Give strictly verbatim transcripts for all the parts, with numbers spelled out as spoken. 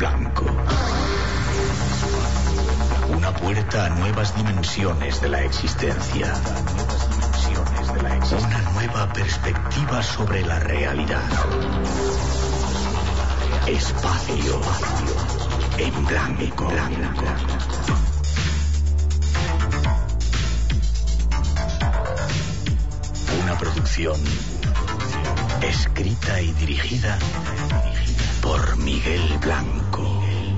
Blanco. Una puerta a nuevas dimensiones de la existencia. Una nueva perspectiva sobre la realidad. Espacio en blanco. Una producción escrita y dirigida por Miguel Blanco.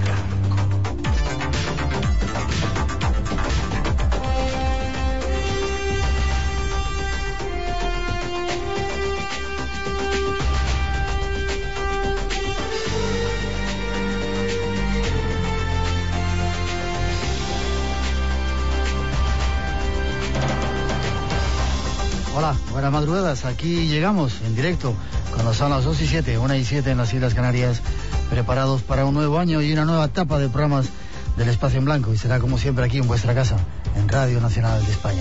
Hola, buenas madrugadas. Aquí llegamos en directo cuando son las dos y siete, una y siete en las Islas Canarias, preparados para un nuevo año y una nueva etapa de programas del Espacio en Blanco. Y será como siempre aquí en vuestra casa, en Radio Nacional de España.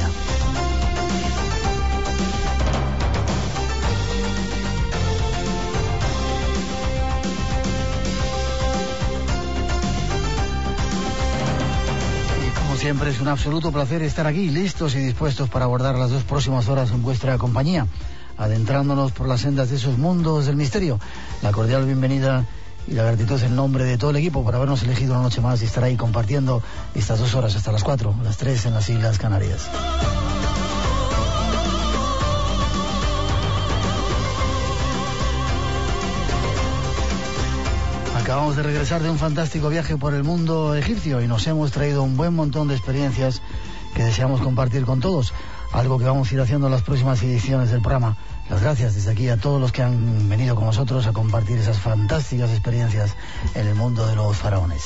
Siempre es un absoluto placer estar aquí, listos y dispuestos para abordar las dos próximas horas en vuestra compañía, adentrándonos por las sendas de esos mundos del misterio. La cordial bienvenida y la gratitud en nombre de todo el equipo por habernos elegido una noche más y estar ahí compartiendo estas dos horas hasta las cuatro, las tres en las Islas Canarias. Acabamos de regresar de un fantástico viaje por el mundo egipcio y nos hemos traído un buen montón de experiencias que deseamos compartir con todos, algo que vamos a ir haciendo en las próximas ediciones del programa. Las gracias desde aquí a todos los que han venido con nosotros a compartir esas fantásticas experiencias en el mundo de los faraones.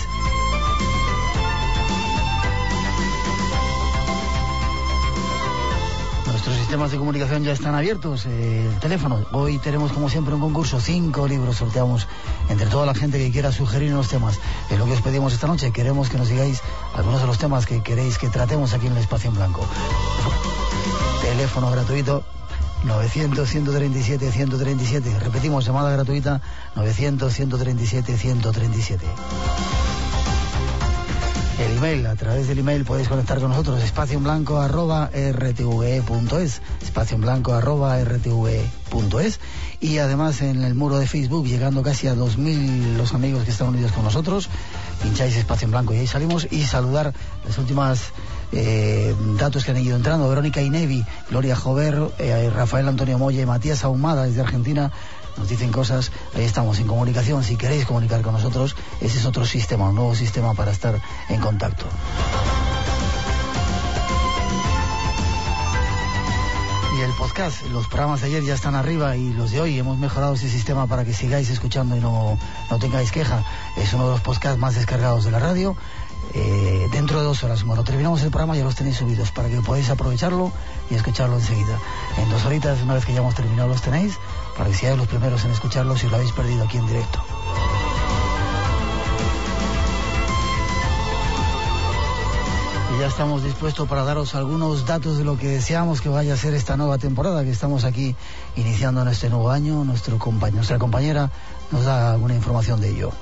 Nuestros sistemas de comunicación ya están abiertos, eh, el teléfono. Hoy tenemos como siempre un concurso, cinco libros sorteamos entre toda la gente que quiera sugerirnos temas. Es lo que os pedimos esta noche, queremos que nos digáis algunos de los temas que queréis que tratemos aquí en el Espacio en Blanco. Teléfono gratuito novecientos, ciento treinta y siete, ciento treinta y siete. Repetimos, llamada gratuita novecientos, ciento treinta y siete, ciento treinta y siete. El email, a través del email podéis conectar con nosotros, espacio en blanco arroba r t v e punto es, espacio en blanco arroba r t v e punto es, y además en el muro de Facebook, llegando casi a dos mil los amigos que están unidos con nosotros, pincháis espacio en blanco y ahí salimos. Y saludar las últimas eh, datos que han ido entrando: Verónica Inevi, Gloria Jover, eh, Rafael Antonio Moya y Matías Ahumada desde Argentina. Nos dicen cosas, ahí estamos en comunicación. Si queréis comunicar con nosotros, ese es otro sistema, un nuevo sistema para estar en contacto. Y el podcast, los programas de ayer ya están arriba y los de hoy hemos mejorado ese sistema para que sigáis escuchando y no, no tengáis queja. Es uno de los podcasts más descargados de la radio. Eh, dentro de dos horas, cuando terminamos el programa, ya los tenéis subidos para que podáis aprovecharlo y escucharlo enseguida. En dos horitas, una vez que ya hemos terminado, los tenéis para que seáis los primeros en escucharlo si lo habéis perdido aquí en directo. Y ya estamos dispuestos para daros algunos datos de lo que deseamos que vaya a ser esta nueva temporada que estamos aquí iniciando en este nuevo año. Nuestro compañ- nuestra compañera nos da alguna información de ello.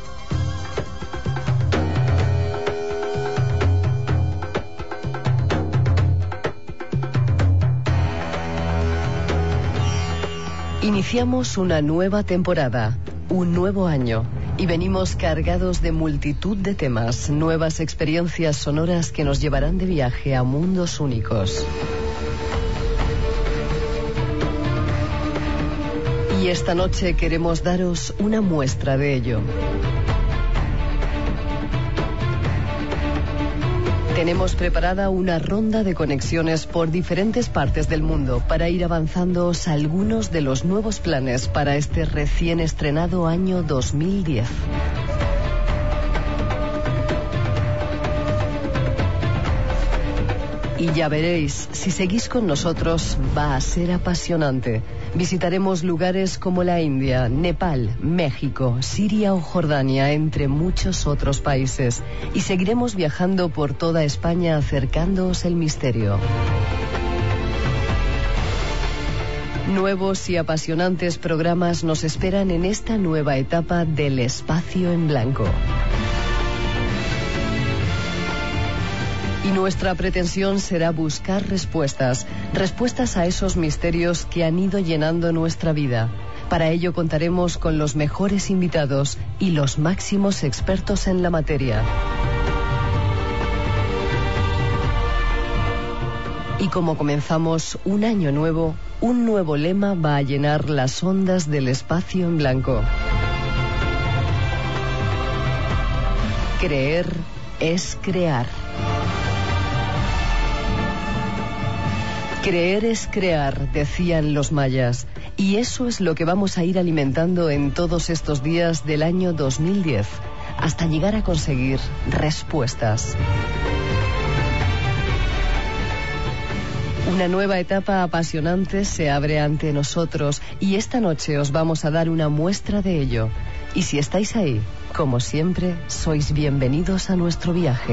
Iniciamos una nueva temporada, un nuevo año, y venimos cargados de multitud de temas, nuevas experiencias sonoras que nos llevarán de viaje a mundos únicos. Y esta noche queremos daros una muestra de ello. Tenemos preparada una ronda de conexiones por diferentes partes del mundo para ir avanzándoos algunos de los nuevos planes para este recién estrenado año dos mil diez. Y ya veréis, si seguís con nosotros, va a ser apasionante. Visitaremos lugares como la India, Nepal, México, Siria o Jordania, entre muchos otros países. Y seguiremos viajando por toda España acercándoos el misterio. Nuevos y apasionantes programas nos esperan en esta nueva etapa del Espacio en Blanco. Y nuestra pretensión será buscar respuestas, respuestas a esos misterios que han ido llenando nuestra vida. Para ello contaremos con los mejores invitados y los máximos expertos en la materia. Y como comenzamos un año nuevo, un nuevo lema va a llenar las ondas del Espacio en Blanco. Creer es crear. Creer es crear, decían los mayas, y eso es lo que vamos a ir alimentando en todos estos días del año dos mil diez, hasta llegar a conseguir respuestas. Una nueva etapa apasionante se abre ante nosotros y esta noche os vamos a dar una muestra de ello. Y si estáis ahí, como siempre, sois bienvenidos a nuestro viaje.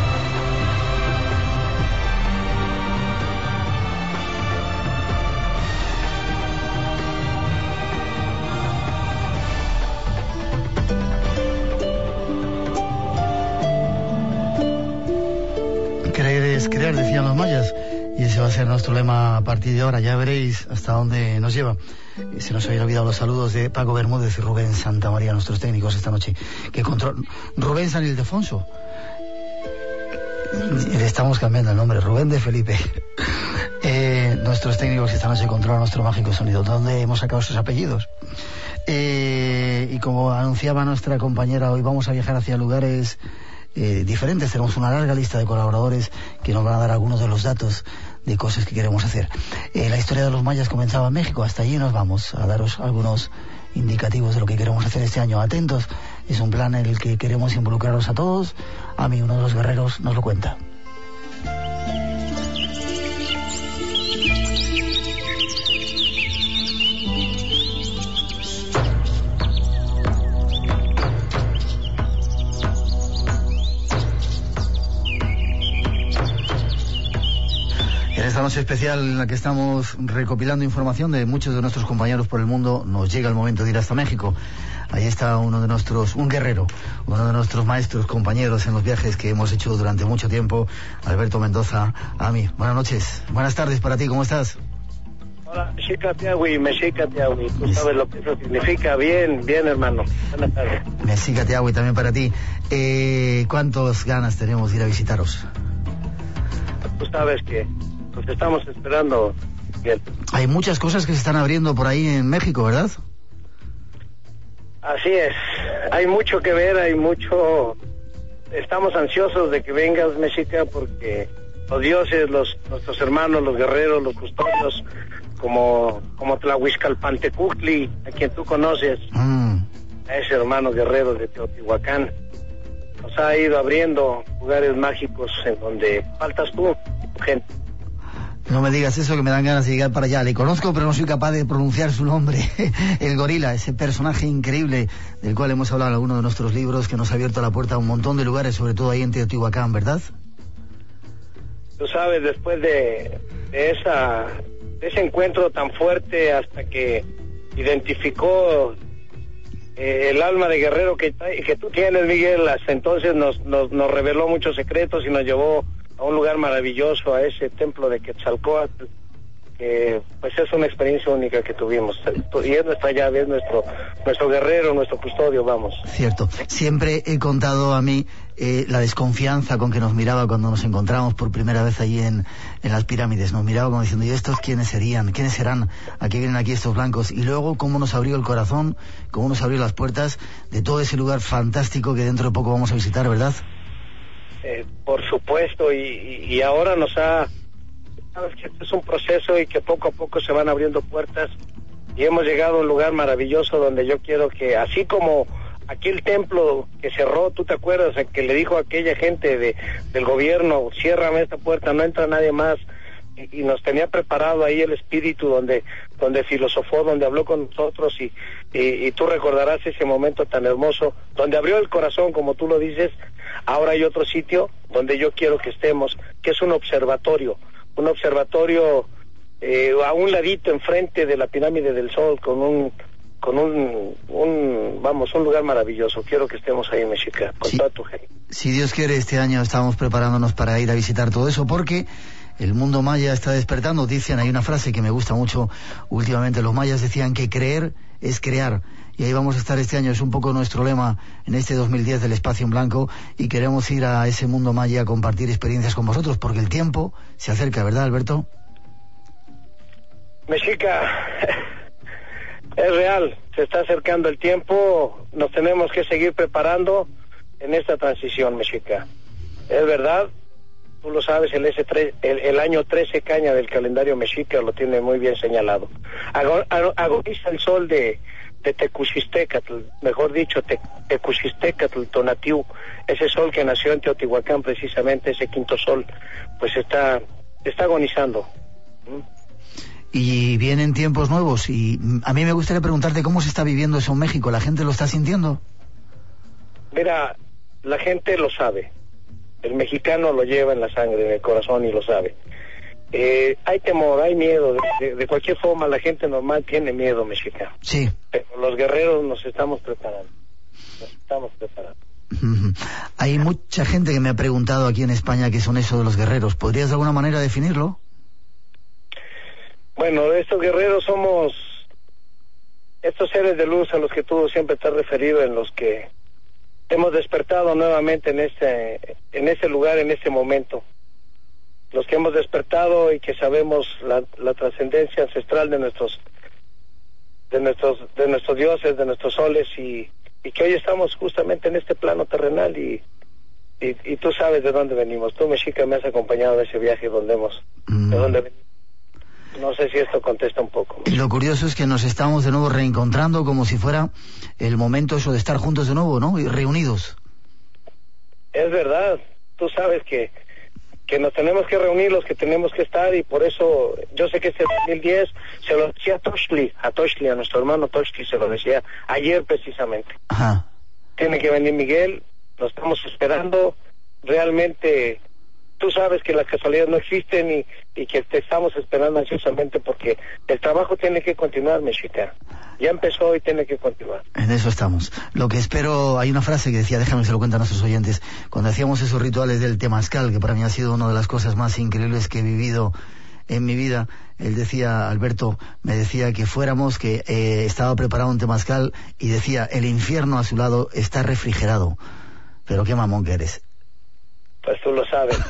Creer es crear, decían los mayas. Y ese va a ser nuestro lema a partir de ahora. Ya veréis hasta dónde nos lleva. Se nos habían olvidado los saludos de Paco Bermúdez y Rubén Santamaría, nuestros técnicos esta noche. Que control... Rubén San Ildefonso. Le estamos cambiando el nombre, Rubén de Felipe. Eh, nuestros técnicos esta noche controlan nuestro mágico sonido. ¿Dónde hemos sacado sus apellidos? Eh, y como anunciaba nuestra compañera, hoy vamos a viajar hacia lugares eh, diferentes. Tenemos una larga lista de colaboradores que nos van a dar algunos de los datos de cosas que queremos hacer. Eh, la historia de los mayas comenzaba en México. Hasta allí nos vamos a daros algunos indicativos de lo que queremos hacer este año. Atentos, es un plan en el que queremos involucraros a todos. A mí, uno de los guerreros, nos lo cuenta. En esta noche especial en la que estamos recopilando información de muchos de nuestros compañeros por el mundo, nos llega el momento de ir hasta México. Ahí está uno de nuestros, un guerrero, uno de nuestros maestros, compañeros en los viajes que hemos hecho durante mucho tiempo, Alberto Mendoza. Ami, buenas noches, buenas tardes para ti, ¿cómo estás? Hola, Mexica Tiahui, Mexica Tiahui. Tú sabes lo que eso significa. Bien, bien, hermano. Buenas tardes. Mexica Tiahui también para ti. Eh, ¿Cuántas ganas tenemos de ir a visitaros? Tú sabes que nos estamos esperando. Bien. Hay muchas cosas que se están abriendo por ahí en México, ¿verdad? Así es. Hay mucho que ver, hay mucho... Estamos ansiosos de que vengas, Mexica, porque los dioses, los nuestros hermanos, los guerreros, los custodios, como, como Tlahuizcalpantecutli, a quien tú conoces, mm. a ese hermano guerrero de Teotihuacán, nos ha ido abriendo lugares mágicos en donde faltas tú, gente. No me digas eso, que me dan ganas de llegar para allá. Le conozco, pero no soy capaz de pronunciar su nombre. El gorila, ese personaje increíble del cual hemos hablado en alguno de nuestros libros, que nos ha abierto la puerta a un montón de lugares, sobre todo ahí en Teotihuacán, ¿verdad? Tú sabes, después de, de, esa, de ese encuentro tan fuerte, hasta que identificó eh, el alma de guerrero que, que tú tienes, Miguel, hasta entonces nos, nos, nos reveló muchos secretos y nos llevó a un lugar maravilloso, a ese templo de Quetzalcóatl, que pues es una experiencia única que tuvimos. Y es nuestra llave, es nuestro, nuestro guerrero, nuestro custodio, vamos. Cierto. Siempre he contado a mí eh, la desconfianza con que nos miraba cuando nos encontramos por primera vez allí en, en las pirámides. Nos miraba como diciendo, ¿y estos quiénes serían? ¿Quiénes serán? ¿A qué vienen aquí estos blancos? Y luego cómo nos abrió el corazón, cómo nos abrió las puertas de todo ese lugar fantástico que dentro de poco vamos a visitar, ¿verdad? Eh, por supuesto, y, y ahora nos ha... Sabes que este es un proceso y que poco a poco se van abriendo puertas y hemos llegado a un lugar maravilloso donde yo quiero que, así como aquel templo que cerró, ¿tú te acuerdas? Que le dijo a aquella gente de, del gobierno, ciérrame esta puerta, no entra nadie más, y, y nos tenía preparado ahí el espíritu donde, donde filosofó, donde habló con nosotros y, y, y tú recordarás ese momento tan hermoso, donde abrió el corazón, como tú lo dices. Ahora hay otro sitio donde yo quiero que estemos, que es un observatorio, un observatorio eh, a un ladito enfrente de la pirámide del Sol, con un con un, un vamos, un lugar maravilloso. Quiero que estemos ahí, Mexica, con sí, toda tu gente. Si Dios quiere, este año estamos preparándonos para ir a visitar todo eso, porque el mundo maya está despertando. Dicen, hay una frase que me gusta mucho últimamente, los mayas decían que creer es crear, y ahí vamos a estar este año. Es un poco nuestro lema en este dos mil diez del Espacio en Blanco, y queremos ir a ese mundo maya a compartir experiencias con vosotros, porque el tiempo se acerca, ¿verdad, Alberto? Mexica, es real, se está acercando el tiempo, nos tenemos que seguir preparando en esta transición, Mexica. Es verdad, tú lo sabes, el, S tres, el, el año trece caña del calendario mexica lo tiene muy bien señalado. Ago, agoniza el sol de, de Tecuxistecatl, mejor dicho, te, Tecuxistecatl Tonatiuh, ese sol que nació en Teotihuacán, precisamente ese quinto sol, pues está, está agonizando. ¿Mm? Y vienen tiempos nuevos, y a mí me gustaría preguntarte cómo se está viviendo eso en México. ¿La gente lo está sintiendo? Mira, la gente lo sabe. El mexicano lo lleva en la sangre, en el corazón, y lo sabe. Eh, hay temor, hay miedo. De, de, de cualquier forma, la gente normal tiene miedo, mexicano. Sí. Pero los guerreros nos estamos preparando. Nos estamos preparando. Uh-huh. Hay mucha gente que me ha preguntado aquí en España qué son eso de los guerreros. ¿Podrías de alguna manera definirlo? Bueno, estos guerreros somos estos seres de luz a los que tú siempre te has referido, en los que hemos despertado nuevamente en este en este lugar, en este momento. Los que hemos despertado y que sabemos la, la trascendencia ancestral de nuestros de nuestros de nuestros dioses, de nuestros soles, y, y que hoy estamos justamente en este plano terrenal, y, y y tú sabes de dónde venimos. Tú, Mexica, me has acompañado en ese viaje donde hemos mm. de dónde venimos. No sé si esto contesta un poco. Lo curioso es que nos estamos de nuevo reencontrando, como si fuera el momento eso de estar juntos de nuevo, ¿no? Y reunidos. Es verdad. Tú sabes que que nos tenemos que reunir, los que tenemos que estar, y por eso yo sé que este dos mil diez se lo decía a Toshli, a Toshli, a nuestro hermano Toshli, se lo decía ayer precisamente. Ajá. Tiene que venir Miguel, lo estamos esperando. Realmente tú sabes que las casualidades no existen, y, y que te estamos esperando ansiosamente, porque el trabajo tiene que continuar, Mexica. Ya empezó y tiene que continuar. En eso estamos. Lo que espero, hay una frase que decía, déjame que se lo cuente a nuestros oyentes, cuando hacíamos esos rituales del temazcal, que para mí ha sido una de las cosas más increíbles que he vivido en mi vida. Él decía, Alberto, me decía que fuéramos, que eh, estaba preparado un temazcal, y decía, el infierno a su lado está refrigerado. Pero qué mamón que eres. Pues tú lo sabes.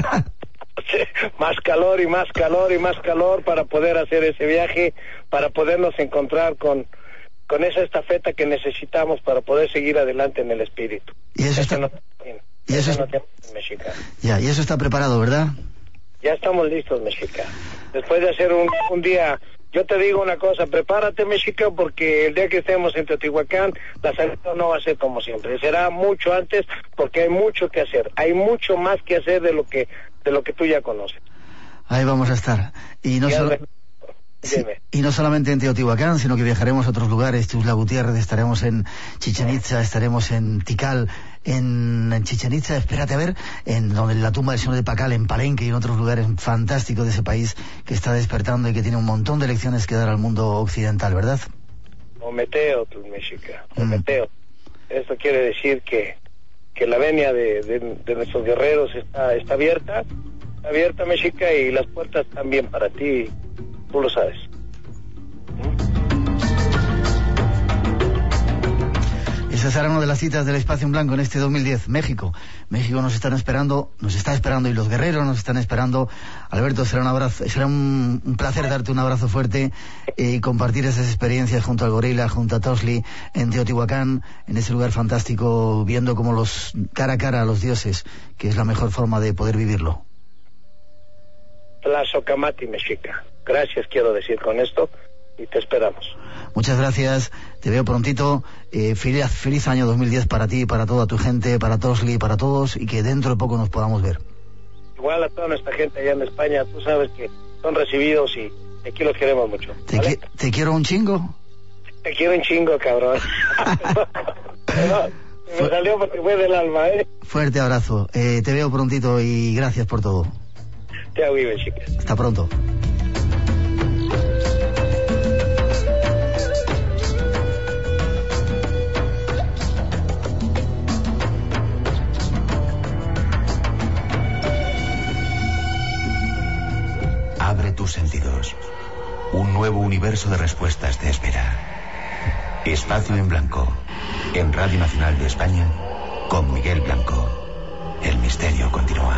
Más calor y más calor y más calor para poder hacer ese viaje, para podernos encontrar con, con esa estafeta que necesitamos para poder seguir adelante en el espíritu. Y eso, eso está... No, y eso, eso no tiene Mexica. Ya, y eso está preparado, ¿verdad? Ya estamos listos, Mexica. Después de hacer un, un día... Yo te digo una cosa, prepárate, Mexica, porque el día que estemos en Teotihuacán, la salida no va a ser como siempre, será mucho antes, porque hay mucho que hacer, hay mucho más que hacer de lo que de lo que tú ya conoces. Ahí vamos a estar. Y no, solo... sí, y no solamente en Teotihuacán, sino que viajaremos a otros lugares. Tuxtla Gutiérrez, estaremos en Chichén Itzá, estaremos en Tikal, en, en Chichén Itzá, espérate a ver, en donde la tumba del señor de Pacal, en Palenque, y en otros lugares fantásticos de ese país que está despertando y que tiene un montón de lecciones que dar al mundo occidental, ¿verdad? Ometeo, tu Mexica, Ometeo. Mm. Esto quiere decir que, que la venia de, de, de nuestros guerreros está, está abierta, está abierta, Mexica, y las puertas también para ti. Tú lo sabes. Esa será una de las citas del Espacio en Blanco en este dos mil diez. México. México nos están esperando, nos está esperando, y los guerreros nos están esperando. Alberto, será un abrazo, será un, un placer darte un abrazo fuerte y compartir esas experiencias junto al gorila, junto a Toshli, en Teotihuacán, en ese lugar fantástico, viendo como los cara a cara a los dioses, que es la mejor forma de poder vivirlo. Tlazocamati, Mexica. Gracias, quiero decir con esto, y te esperamos. Muchas gracias, te veo prontito. Eh, feliz, feliz año dos mil diez para ti, para toda tu gente, para Toshli, para todos, y que dentro de poco nos podamos ver. Igual a toda nuestra gente allá en España, tú sabes que son recibidos, y aquí los queremos mucho. ¿Te, ¿vale? qui- ¿te quiero un chingo? Te quiero un chingo, cabrón. No, me salió porque fue del alma, ¿eh? Fuerte abrazo, eh, te veo prontito y gracias por todo. Te hago, chica. Hasta pronto. tus sentidos. Un nuevo universo de respuestas te espera. Espacio en Blanco, en Radio Nacional de España, con Miguel Blanco. El misterio continúa.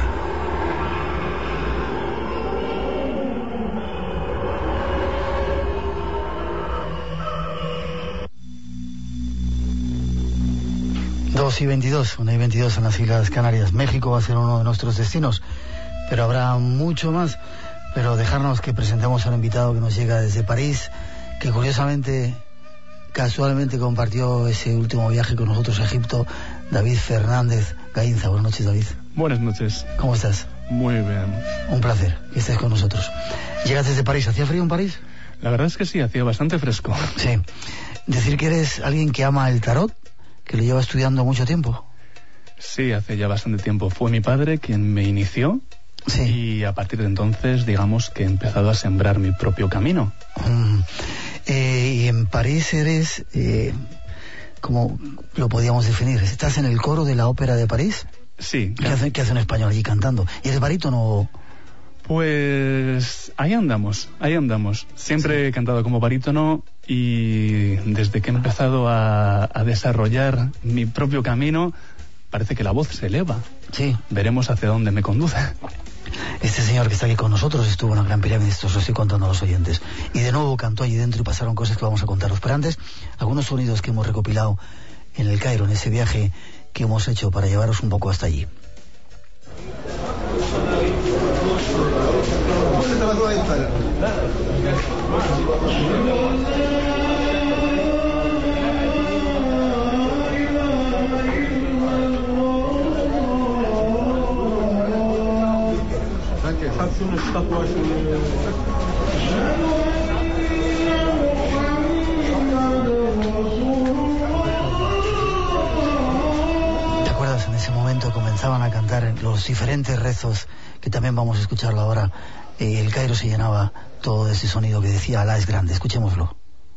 dos y veintidós, una y veintidós en las Islas Canarias. México va a ser uno de nuestros destinos, pero habrá mucho más. Pero dejarnos que presentemos a un invitado que nos llega desde París, que curiosamente, casualmente compartió ese último viaje con nosotros a Egipto, David Fernández Gainza. Buenas noches, David. Buenas noches. ¿Cómo estás? Muy bien. Un placer que estés con nosotros. ¿Llegas desde París? ¿Hacía frío en París? La verdad es que sí, hacía bastante fresco. Sí. Decir que eres alguien que ama el tarot, que lo lleva estudiando mucho tiempo. Sí, hace ya bastante tiempo. Fue mi padre quien me inició. Sí. Y a partir de entonces, digamos que he empezado a sembrar mi propio camino. Mm. Eh, y en París eres, eh, ¿cómo lo podíamos definir? ¿Estás en el coro de la Ópera de París? Sí. ¿Qué hace, qué hace un español allí cantando? ¿Y eres barítono? Pues ahí andamos, ahí andamos. Siempre sí. He cantado como barítono y desde que he empezado a, a desarrollar mi propio camino, parece que la voz se eleva. Sí. Veremos hacia dónde me conduce. Este señor que está aquí con nosotros estuvo en la Gran Pirámide, esto os lo estoy contando a los oyentes. Y de nuevo cantó allí dentro y pasaron cosas que vamos a contaros. Pero antes, algunos sonidos que hemos recopilado en el Cairo, en ese viaje que hemos hecho para llevaros un poco hasta allí. ¿Te acuerdas? En ese momento comenzaban a cantar los diferentes rezos que también vamos a escucharlo ahora. Eh, el Cairo se llenaba todo de ese sonido que decía Alá es grande. Escuchémoslo.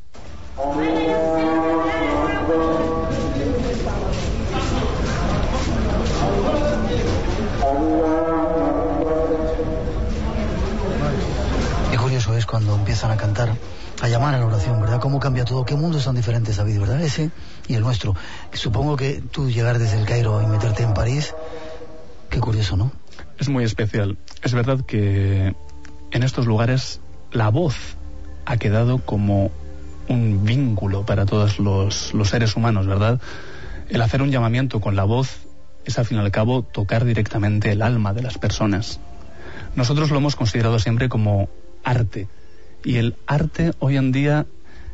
Qué curioso es cuando empiezan a cantar, a llamar a la oración, ¿verdad? Cómo cambia todo, qué mundos tan diferentes, David, ¿verdad? Ese y el nuestro. Supongo que tú llegar desde el Cairo y meterte en París, qué curioso, ¿no? Es muy especial. Es verdad que en estos lugares la voz ha quedado como un vínculo para todos los, los seres humanos, ¿verdad? El hacer un llamamiento con la voz es al fin y al cabo tocar directamente el alma de las personas. Nosotros lo hemos considerado siempre como arte, y el arte hoy en día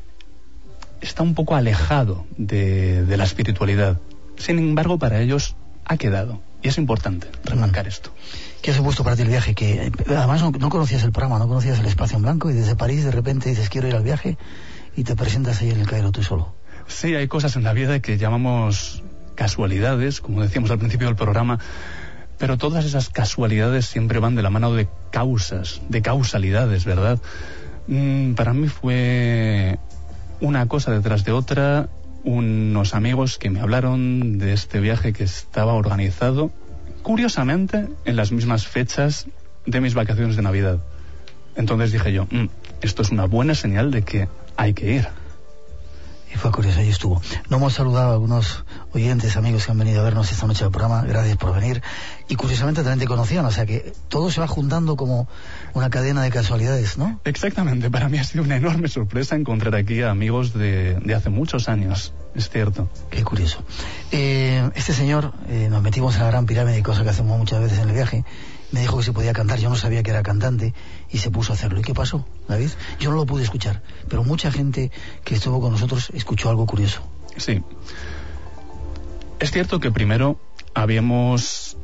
está un poco alejado de, de la espiritualidad. Sin embargo, para ellos ha quedado, y es importante remarcar mm. esto. ¿Qué ha supuesto para ti el viaje? Que además no, no conocías el programa, no conocías el Espacio en Blanco, y desde París de repente dices quiero ir al viaje y te presentas ahí en el Cairo tú solo. Sí, hay cosas en la vida que llamamos casualidades, como decíamos al principio del programa, pero todas esas casualidades siempre van de la mano de causas, de causalidades, ¿verdad? Mm, para mí fue una cosa detrás de otra, unos amigos que me hablaron de este viaje que estaba organizado, curiosamente, en las mismas fechas de mis vacaciones de Navidad. Entonces dije yo, mm, esto es una buena señal de que hay que ir. Y fue curioso, ahí estuvo. No hemos saludado a algunos oyentes, amigos que han venido a vernos esta noche al programa. Gracias por venir. Y curiosamente también te conocían, o sea que todo se va juntando como una cadena de casualidades, ¿no? Exactamente. Para mí ha sido una enorme sorpresa encontrar aquí a amigos de, de hace muchos años. Es cierto. Qué curioso. Eh, este señor, eh, nos metimos en la Gran Pirámide, cosa que hacemos muchas veces en el viaje. Me dijo que se podía cantar, yo no sabía que era cantante y se puso a hacerlo. ¿Y qué pasó, David? Yo no lo pude escuchar, pero mucha gente que estuvo con nosotros escuchó algo curioso. Sí. Es cierto que primero habíamos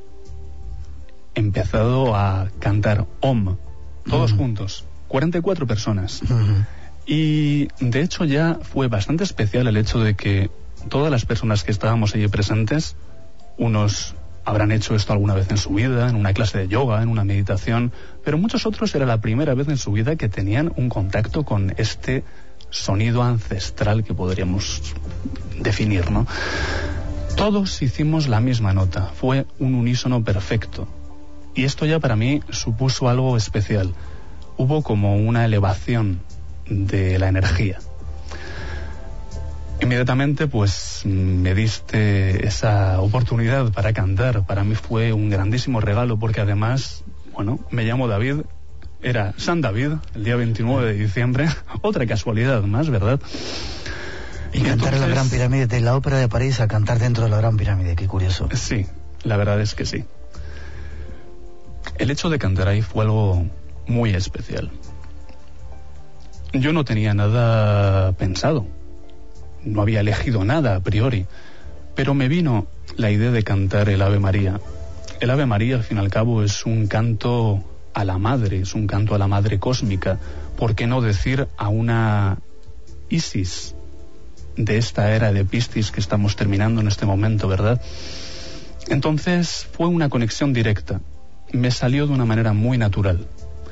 empezado a cantar Om, todos uh-huh. juntos, cuarenta y cuatro personas. Uh-huh. Y de hecho ya fue bastante especial el hecho de que todas las personas que estábamos allí presentes, unos habrán hecho esto alguna vez en su vida, en una clase de yoga, en una meditación, pero muchos otros era la primera vez en su vida que tenían un contacto con este sonido ancestral que podríamos definir, ¿no? Todos hicimos la misma nota, fue un unísono perfecto. Y esto ya para mí supuso algo especial. hubo como una elevación de la energía. Inmediatamente pues me diste esa oportunidad para cantar. Para mí fue un grandísimo regalo, porque además, bueno, me llamo David, era San David, el día veintinueve de diciembre, otra casualidad más, ¿verdad? Y cantar entonces, en la Gran Pirámide, de la Ópera de París a cantar dentro de la Gran Pirámide, qué curioso. Sí, la verdad es que sí. El hecho de cantar ahí fue algo muy especial. Yo no tenía nada pensado, no había elegido nada a priori, pero me vino la idea de cantar el Ave María. El Ave María, al fin y al cabo, es un canto a la Madre, es un canto a la Madre cósmica. ¿Por qué no decir a una Isis de esta era de Piscis que estamos terminando en este momento, ¿verdad? Entonces fue una conexión directa, me salió de una manera muy natural.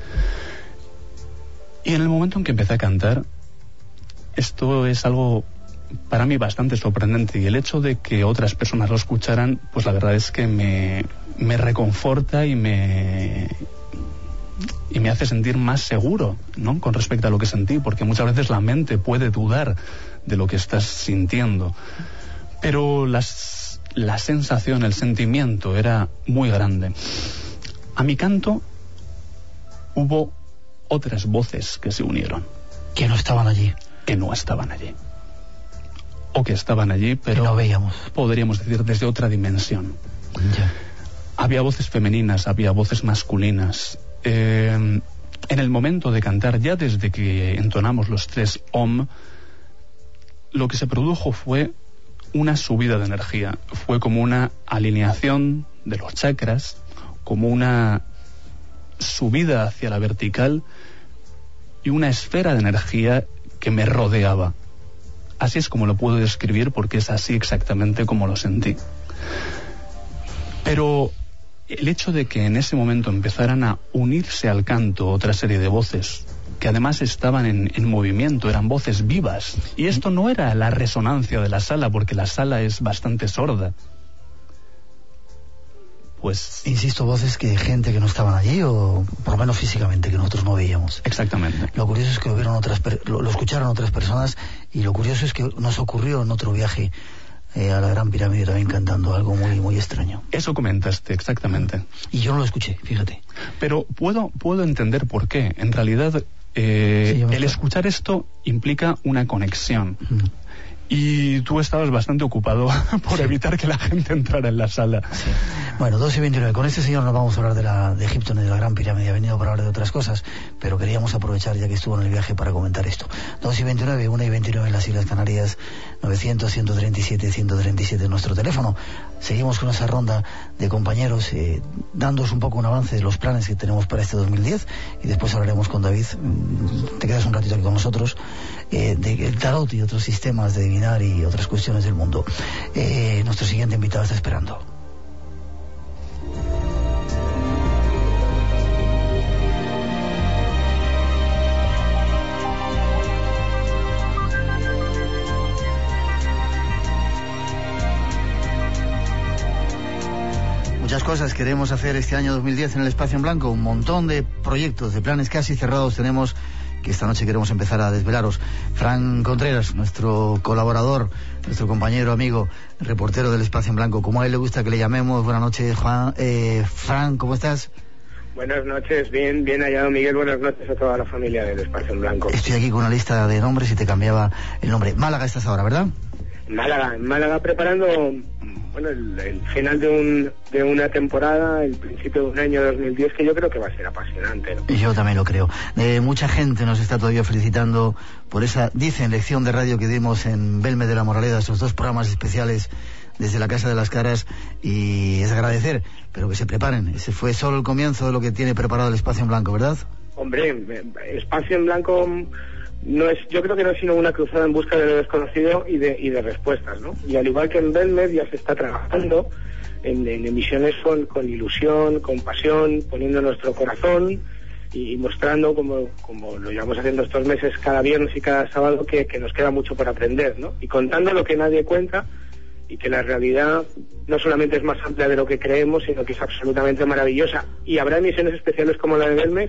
Y en el momento en que empecé a cantar, esto es algo para mí bastante sorprendente, y el hecho de que otras personas lo escucharan, pues la verdad es que me, me reconforta y me y me hace sentir más seguro, ¿no?, con respecto a lo que sentí, porque muchas veces la mente puede dudar de lo que estás sintiendo, pero las, la sensación, el sentimiento era muy grande. A mi canto hubo otras voces que se unieron. Que no estaban allí. Que no estaban allí. O que estaban allí, pero que no veíamos. Podríamos decir desde otra dimensión. Ya. Había voces femeninas, había voces masculinas. Eh, en el momento de cantar, ya desde que entonamos los tres Om, lo que se produjo fue una subida de energía. Fue como una alineación de los chakras, como una subida hacia la vertical y una esfera de energía que me rodeaba. Así es como lo puedo describir, porque es así exactamente como lo sentí. Pero el hecho de que en ese momento empezaran a unirse al canto otra serie de voces, que además estaban en, en movimiento, eran voces vivas, y esto no era la resonancia de la sala, porque la sala es bastante sorda. Pues... Insisto, voces que gente que no estaban allí, o por lo menos físicamente, que nosotros no veíamos. Exactamente. Lo curioso es que lo vieron otras, lo, lo escucharon otras personas, y lo curioso es que nos ocurrió en otro viaje eh, a la Gran Pirámide también cantando algo muy muy extraño. Eso comentaste, exactamente. Y yo no lo escuché, fíjate. Pero puedo, puedo entender por qué. En realidad, eh, sí, el escuchar esto implica una conexión. Mm. Y tú estabas bastante ocupado por sí. evitar que la gente entrara en la sala. Sí. Bueno, dos y veintinueve. Con este señor no vamos a hablar de, la, de Egipto ni de la Gran Pirámide. Ha venido para hablar de otras cosas, pero queríamos aprovechar, ya que estuvo en el viaje, para comentar esto. dos y veintinueve, una y veintinueve en las Islas Canarias, novecientos, ciento treinta y siete, ciento treinta y siete nuestro teléfono. Seguimos con esa ronda de compañeros, eh, dándoos un poco un avance de los planes que tenemos para este dos mil diez, y después hablaremos con David. Te quedas un ratito aquí con nosotros, eh, del tarot y otros sistemas de adivinar y otras cuestiones del mundo. Eh, nuestro siguiente invitado está esperando. Muchas cosas queremos hacer este año dos mil diez en el Espacio en Blanco, un montón de proyectos, de planes casi cerrados tenemos, que esta noche queremos empezar a desvelaros. Fran Contreras, nuestro colaborador, nuestro compañero, amigo, reportero del Espacio en Blanco, como a él le gusta que le llamemos. Buenas noches, Juan. Eh, Fran, ¿cómo estás? Buenas noches, bien, bien hallado, Miguel. Buenas noches a toda la familia del Espacio en Blanco. Estoy aquí con una lista de nombres y te cambiaba el nombre. Málaga estás ahora, ¿verdad? Málaga, en Málaga preparando, bueno, el, el final de un de una temporada, el principio de un año dos mil diez que yo creo que va a ser apasionante, ¿no? Yo también lo creo. Eh, mucha gente nos está todavía felicitando por esa, dicen, lección de radio que dimos en Belme de la Moraleda, esos dos programas especiales desde la Casa de las Caras, y es agradecer, pero que se preparen. Ese fue solo el comienzo de lo que tiene preparado el Espacio en Blanco, ¿verdad? Hombre, Espacio en Blanco no es, yo creo que no es sino una cruzada en busca de lo desconocido y de, y de respuestas, ¿no? Y al igual que en Belmed ya se está trabajando en, en emisiones con, con ilusión, con pasión, poniendo nuestro corazón y, y mostrando, como, como lo llevamos haciendo estos meses, cada viernes y cada sábado, que, que nos queda mucho por aprender, ¿no? Y contando lo que nadie cuenta, y que la realidad no solamente es más amplia de lo que creemos, sino que es absolutamente maravillosa. Y habrá emisiones especiales como la de Belmed,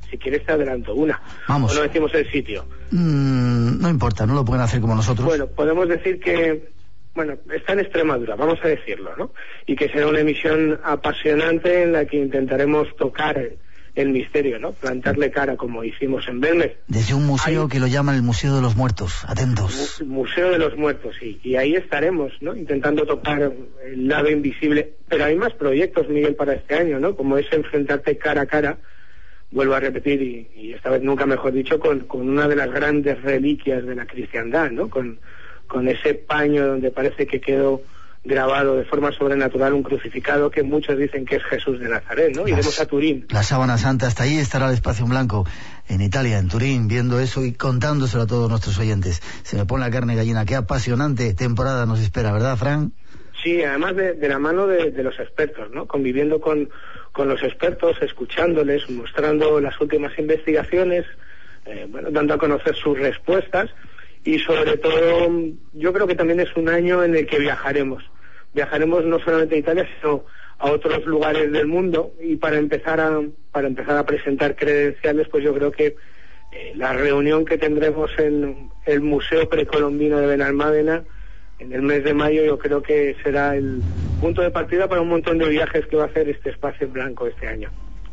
Si quieres te adelanto una. Vamos. O no decimos el sitio. Mm, no importa, no lo pueden hacer como nosotros. Bueno, podemos decir que, bueno, está en Extremadura, vamos a decirlo, ¿no? Y que será una emisión apasionante en la que intentaremos tocar el misterio, ¿no? Plantarle cara como hicimos en Belmez. Desde un museo Hay... que lo llaman el Museo de los Muertos, atentos. Museo de los Muertos, sí. Y ahí estaremos, ¿no? Intentando tocar el lado invisible. Pero hay más proyectos, Miguel, para este año, ¿no? Como es enfrentarte cara a cara, vuelvo a repetir, y, y esta vez nunca mejor dicho, con, con una de las grandes reliquias de la cristiandad, ¿no? Con, con ese paño donde parece que quedó grabado de forma sobrenatural un crucificado que muchos dicen que es Jesús de Nazaret, ¿no? Iremos Las, a Turín. La sábana santa, hasta ahí estará el Espacio en Blanco, en Italia, en Turín, viendo eso y contándoselo a todos nuestros oyentes. Se me pone la carne gallina, qué apasionante temporada nos espera, ¿verdad, Fran? Sí, además de, de la mano de, de los expertos, ¿no? Conviviendo con, con los expertos, escuchándoles, mostrando las últimas investigaciones, eh, bueno, dando a conocer sus respuestas. Y sobre todo, yo creo que también es un año en el que viajaremos. Viajaremos no solamente a Italia, sino a otros lugares del mundo. Y para empezar a, para empezar a presentar credenciales, pues yo creo que eh, la reunión que tendremos en el Museo Precolombino de Benalmádena en el mes de mayo, yo creo que será el punto de partida para un montón de viajes que va a hacer este Espacio en Blanco este año.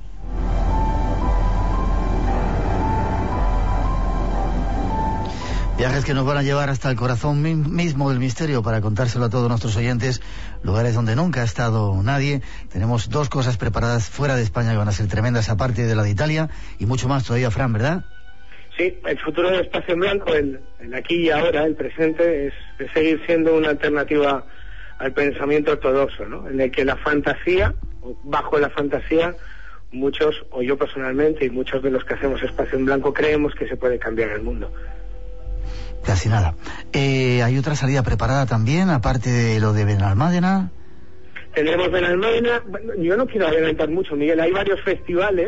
Viajes que nos van a llevar hasta el corazón mismo del misterio para contárselo a todos nuestros oyentes, lugares donde nunca ha estado nadie. Tenemos dos cosas preparadas fuera de España que van a ser tremendas, aparte de la de Italia, y mucho más todavía, Fran, ¿verdad? Sí, el futuro del Espacio en Blanco, el, el aquí y ahora, el presente, es, es seguir siendo una alternativa al pensamiento ortodoxo, ¿no? En el que la fantasía, o bajo la fantasía, muchos, o yo personalmente, y muchos de los que hacemos Espacio en Blanco, creemos que se puede cambiar el mundo. Casi nada. Eh, ¿Hay otra salida preparada también, aparte de lo de Benalmádena? Tendremos Benalmádena. Bueno, yo no quiero adelantar mucho, Miguel. Hay varios festivales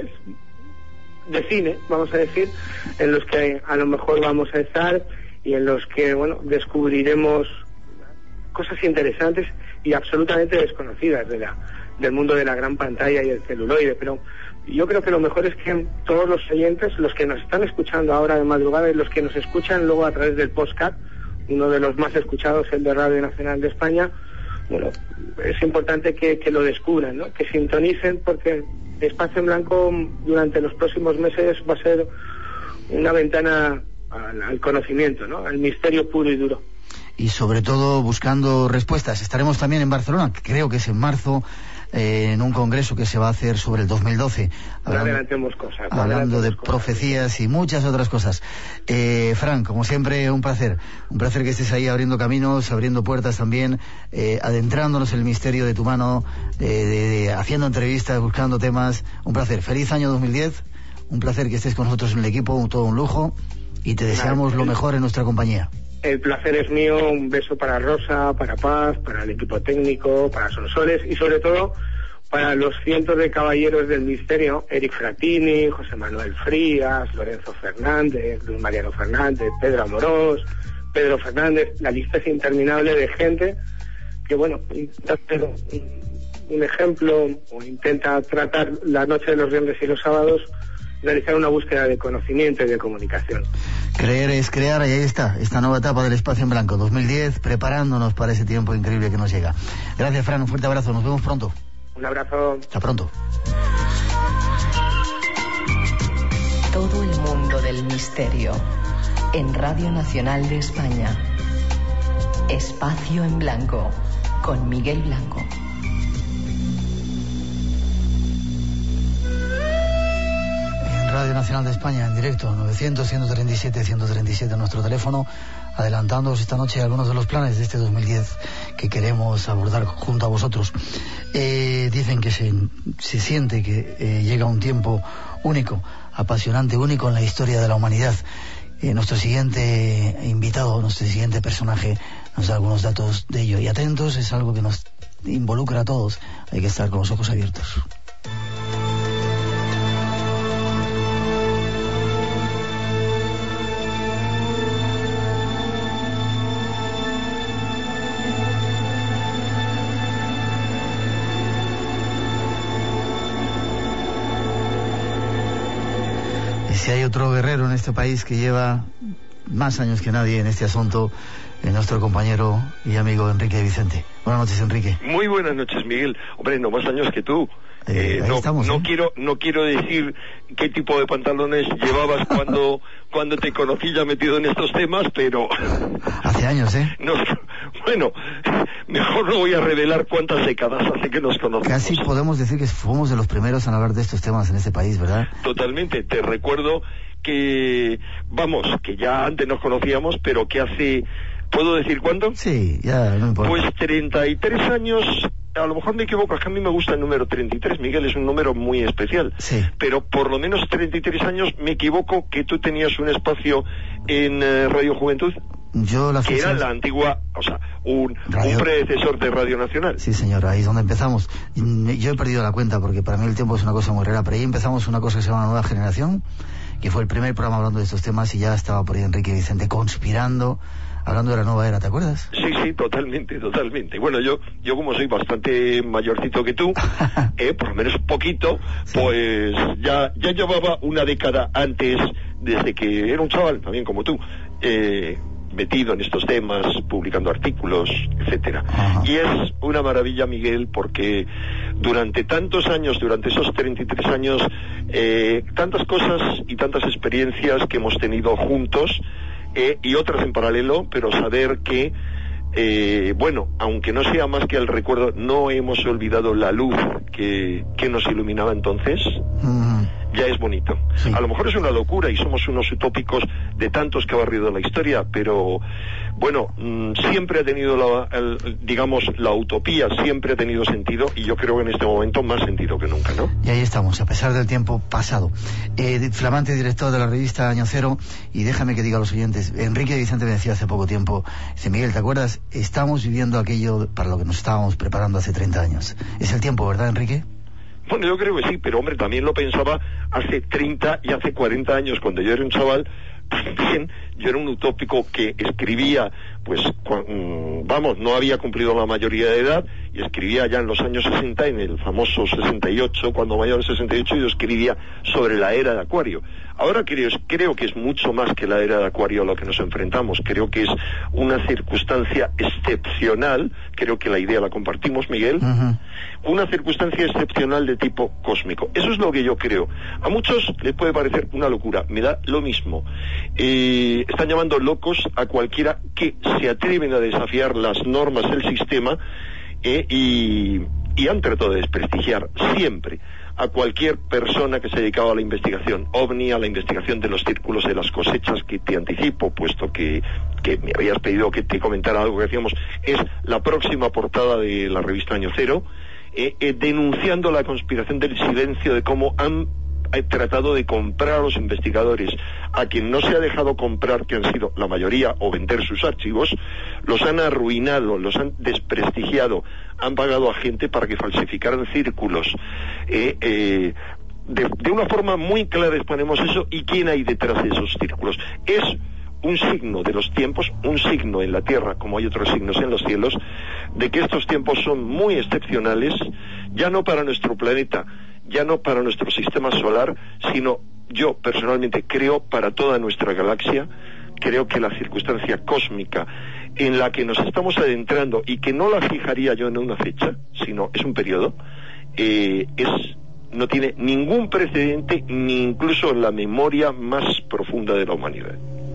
de cine, vamos a decir, en los que a lo mejor vamos a estar y en los que, bueno, descubriremos cosas interesantes y absolutamente desconocidas de la, del mundo de la gran pantalla y el celuloide. Pero yo creo que lo mejor es que todos los oyentes, los que nos están escuchando ahora de madrugada y los que nos escuchan luego a través del podcast, uno de los más escuchados, el de Radio Nacional de España, bueno, es importante que, que lo descubran, ¿no? Que sintonicen, porque Espacio en Blanco durante los próximos meses va a ser una ventana al, al conocimiento, ¿no? Al misterio puro y duro. Y sobre todo buscando respuestas. Estaremos también en Barcelona, que creo que es en marzo, eh, en un congreso que se va a hacer sobre el dos mil doce. Hablando, no adelantemos cosas. No hablando adelantemos de cosas. profecías y muchas otras cosas. Eh, Fran, como siempre, un placer. Un placer que estés ahí abriendo caminos, abriendo puertas también, eh, adentrándonos en el misterio de tu mano, de, de, de, haciendo entrevistas, buscando temas. Un placer. Feliz año dos mil diez. Un placer que estés con nosotros en el equipo, todo un lujo. Y te deseamos lo mejor en nuestra compañía. El placer es mío, un beso para Rosa, para Paz, para el equipo técnico, para Sonsoles y sobre todo para los cientos de caballeros del misterio, Eric Fratini, José Manuel Frías, Lorenzo Fernández, Luis Mariano Fernández, Pedro Amorós, Pedro Fernández. La lista es interminable de gente que, bueno, intenta hacer un, un ejemplo o intenta tratar la noche de los viernes y los sábados, realizar una búsqueda de conocimiento y de comunicación. Creer es crear, y ahí está, esta nueva etapa del Espacio en Blanco dos mil diez, preparándonos para ese tiempo increíble que nos llega. Gracias, Fran, un fuerte abrazo, nos vemos pronto. Un abrazo. Hasta pronto. Todo el mundo del misterio en Radio Nacional de España. Espacio en Blanco con Miguel Blanco. Radio Nacional de España en directo, novecientos, ciento treinta y siete, ciento treinta y siete nuestro teléfono, adelantándoos esta noche algunos de los planes de este dos mil diez que queremos abordar junto a vosotros. Eh, dicen que se, se siente que eh, llega un tiempo único, apasionante, único en la historia de la humanidad. Eh, nuestro siguiente invitado, nuestro siguiente personaje nos da algunos datos de ello. Y atentos, es algo que nos involucra a todos, hay que estar con los ojos abiertos. Si hay otro guerrero en este país que lleva más años que nadie en este asunto, es nuestro compañero y amigo Enrique Vicente. Buenas noches, Enrique. Muy buenas noches, Miguel. Hombre, no más años que tú. Eh, eh, no, estamos, no ¿eh? quiero no quiero decir qué tipo de pantalones llevabas cuando cuando te conocí ya metido en estos temas, pero hace años, ¿eh? Nos, bueno, mejor no voy a revelar cuántas décadas hace que nos conocemos. Casi podemos decir que fuimos de los primeros en hablar de estos temas en este país, ¿verdad? Totalmente. Te recuerdo que, vamos, que ya antes nos conocíamos, pero que hace, ¿puedo decir cuándo? Sí, ya no importa. Pues treinta y tres años. A lo mejor me equivoco, es que a mí me gusta el número treinta y tres, Miguel, es un número muy especial. Sí. Pero por lo menos treinta y tres años, me equivoco, que tú tenías un espacio en eh, Radio Juventud. Yo la Que era fecha... la antigua, o sea, un, Radio... un predecesor de Radio Nacional. Sí, señor, ahí es donde empezamos. Yo he perdido la cuenta porque para mí el tiempo es una cosa muy rara, pero ahí empezamos una cosa que se llama Nueva Generación, que fue el primer programa hablando de estos temas, y ya estaba por ahí Enrique Vicente conspirando, hablando de la nueva era, ¿te acuerdas? Sí, sí, totalmente, totalmente. Bueno, yo yo como soy bastante mayorcito que tú, eh, por lo menos poquito, sí. Pues ya ya llevaba una década antes, desde que era un chaval, también como tú, eh, metido en estos temas, publicando artículos, etcétera. Ajá. Y es una maravilla, Miguel, porque durante tantos años, durante esos treinta y tres años, eh, tantas cosas y tantas experiencias que hemos tenido juntos, Eh, y otras en paralelo, pero saber que, eh, bueno, aunque no sea más que el recuerdo, no hemos olvidado la luz que, que nos iluminaba entonces, mm. ya es bonito. Sí. A lo mejor es una locura y somos unos utópicos de tantos que ha barrido la historia, pero bueno, mmm, siempre ha tenido, la, el, digamos, la utopía siempre ha tenido sentido, y yo creo que en este momento más sentido que nunca, ¿no? Y ahí estamos, a pesar del tiempo pasado. Eh, flamante director de la revista Año Cero, y déjame que diga a los oyentes, Enrique Vicente me decía hace poco tiempo, dice, Miguel, ¿te acuerdas? Estamos viviendo aquello para lo que nos estábamos preparando hace treinta años. Es el tiempo, ¿verdad, Enrique? Bueno, yo creo que sí, pero hombre, también lo pensaba hace treinta y hace cuarenta años, cuando yo era un chaval. También yo era un utópico que escribía, pues, cu- vamos, no había cumplido la mayoría de edad, y escribía ya en los años sesenta, en el famoso sesenta y ocho, cuando mayor de sesenta y ocho, yo escribía sobre la era de Acuario. Ahora creo, creo que es mucho más que la era de Acuario a lo que nos enfrentamos. Creo que es una circunstancia excepcional, creo que la idea la compartimos, Miguel, uh-huh. Una circunstancia excepcional de tipo cósmico. Eso es lo que yo creo. A muchos les puede parecer una locura, me da lo mismo. Eh, están llamando locos a cualquiera que se atreven a desafiar las normas del sistema, eh, y, y han tratado de desprestigiar siempre a cualquier persona que se dedicaba a la investigación ovni, a la investigación de los círculos de las cosechas, que te anticipo, puesto que, que me habías pedido que te comentara algo que decíamos, es la próxima portada de la revista Año Cero, eh, eh, denunciando la conspiración del silencio, de cómo han he tratado de comprar a los investigadores, a quien no se ha dejado comprar, que han sido la mayoría, o vender sus archivos, los han arruinado, los han desprestigiado, han pagado a gente para que falsificaran círculos, eh, eh, de, de una forma muy clara exponemos eso, y quién hay detrás de esos círculos. Es un signo de los tiempos, un signo en la Tierra, como hay otros signos en los cielos, de que estos tiempos son muy excepcionales, ya no para nuestro planeta, ya no para nuestro sistema solar, sino, yo personalmente creo, para toda nuestra galaxia. Creo que la circunstancia cósmica en la que nos estamos adentrando, y que no la fijaría yo en una fecha, sino es un periodo, eh, es no tiene ningún precedente, ni incluso en la memoria más profunda de la humanidad.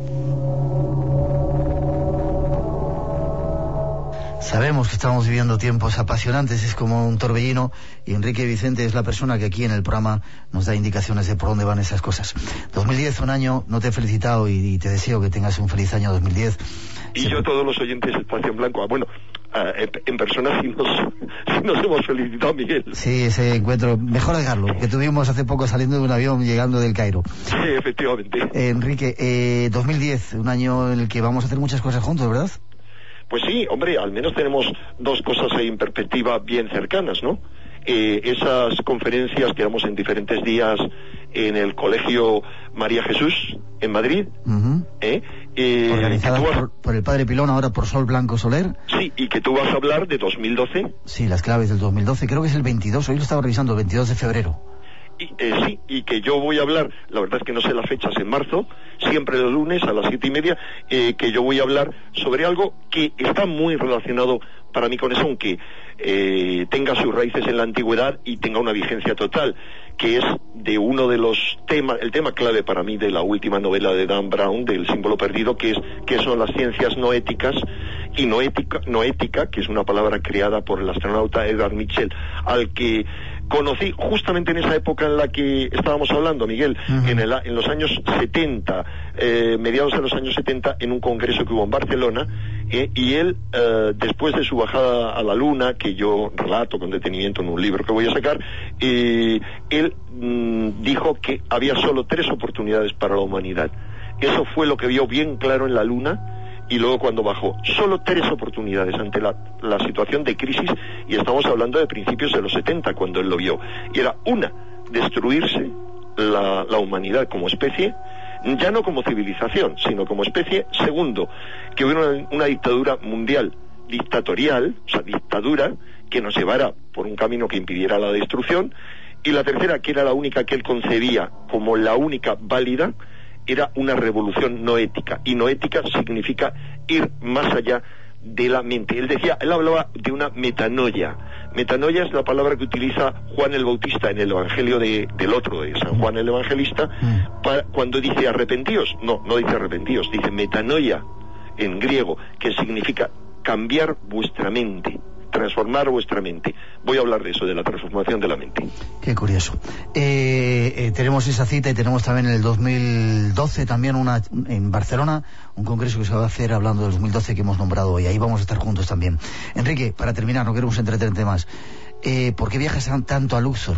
Sabemos que estamos viviendo tiempos apasionantes, es como un torbellino, y Enrique Vicente es la persona que aquí en el programa nos da indicaciones de por dónde van esas cosas. dos mil diez, un año, no te he felicitado y, y te deseo que tengas un feliz año dos mil diez. Y Se... yo a todos los oyentes de Espacio en Blanco, bueno, uh, en persona sí nos, sí nos hemos felicitado, Miguel. Sí, ese encuentro, mejor dejarlo, que tuvimos hace poco saliendo de un avión llegando del Cairo. Sí, efectivamente. Eh, Enrique, eh, dos mil diez, un año en el que vamos a hacer muchas cosas juntos, ¿verdad? Pues sí, hombre, al menos tenemos dos cosas ahí en perspectiva bien cercanas, ¿no? Eh, esas conferencias que damos en diferentes días en el Colegio María Jesús, en Madrid, uh-huh. ¿eh? Eh, organizadas vas... por, por el Padre Pilón, ahora por Sol Blanco Soler. Sí, y que tú vas a hablar de dos mil doce. Sí, las claves del dos mil doce, creo que es el veintidós, hoy lo estaba revisando, el veintidós de febrero. Y, eh, sí, y que yo voy a hablar, la verdad es que no sé las fechas, en marzo, siempre los lunes a las siete y media, eh, que yo voy a hablar sobre algo que está muy relacionado para mí con eso, aunque eh, tenga sus raíces en la antigüedad y tenga una vigencia total, que es de uno de los temas, el tema clave para mí de la última novela de Dan Brown, del símbolo perdido, que es que son las ciencias no éticas y no ética, no ética, que es una palabra creada por el astronauta Edgar Mitchell, al que conocí justamente en esa época en la que estábamos hablando, Miguel, uh-huh. en, el, en los años setenta, eh, mediados de los años setenta, en un congreso que hubo en Barcelona, eh, y él, eh, después de su bajada a la Luna, que yo relato con detenimiento en un libro que voy a sacar, eh, él mm, dijo que había solo tres oportunidades para la humanidad. Eso fue lo que vio bien claro en la Luna, y luego cuando bajó, solo tres oportunidades ante la, la situación de crisis, y estamos hablando de principios de los setenta cuando él lo vio, y era una, destruirse la, la humanidad como especie, ya no como civilización, sino como especie; segundo, que hubiera una, una dictadura mundial dictatorial, o sea, dictadura, que nos llevara por un camino que impidiera la destrucción; y la tercera, que era la única que él concebía como la única válida, era una revolución no ética, y no ética significa ir más allá de la mente. Él decía, él hablaba de una metanoia. Metanoia es la palabra que utiliza Juan el Bautista en el Evangelio de, del otro, de San Juan el Evangelista, para, cuando dice arrepentíos. No, no dice arrepentíos, dice metanoia en griego, que significa cambiar vuestra mente, transformar vuestra mente. Voy a hablar de eso, de la transformación de la mente. Qué curioso. Eh, eh, tenemos esa cita, y tenemos también en el dos mil doce también una en Barcelona, un congreso que se va a hacer hablando del dos mil doce que hemos nombrado hoy. Ahí vamos a estar juntos también. Enrique, para terminar, no queremos entretenerte más. Eh, ¿Por qué viajas tanto a Luxor?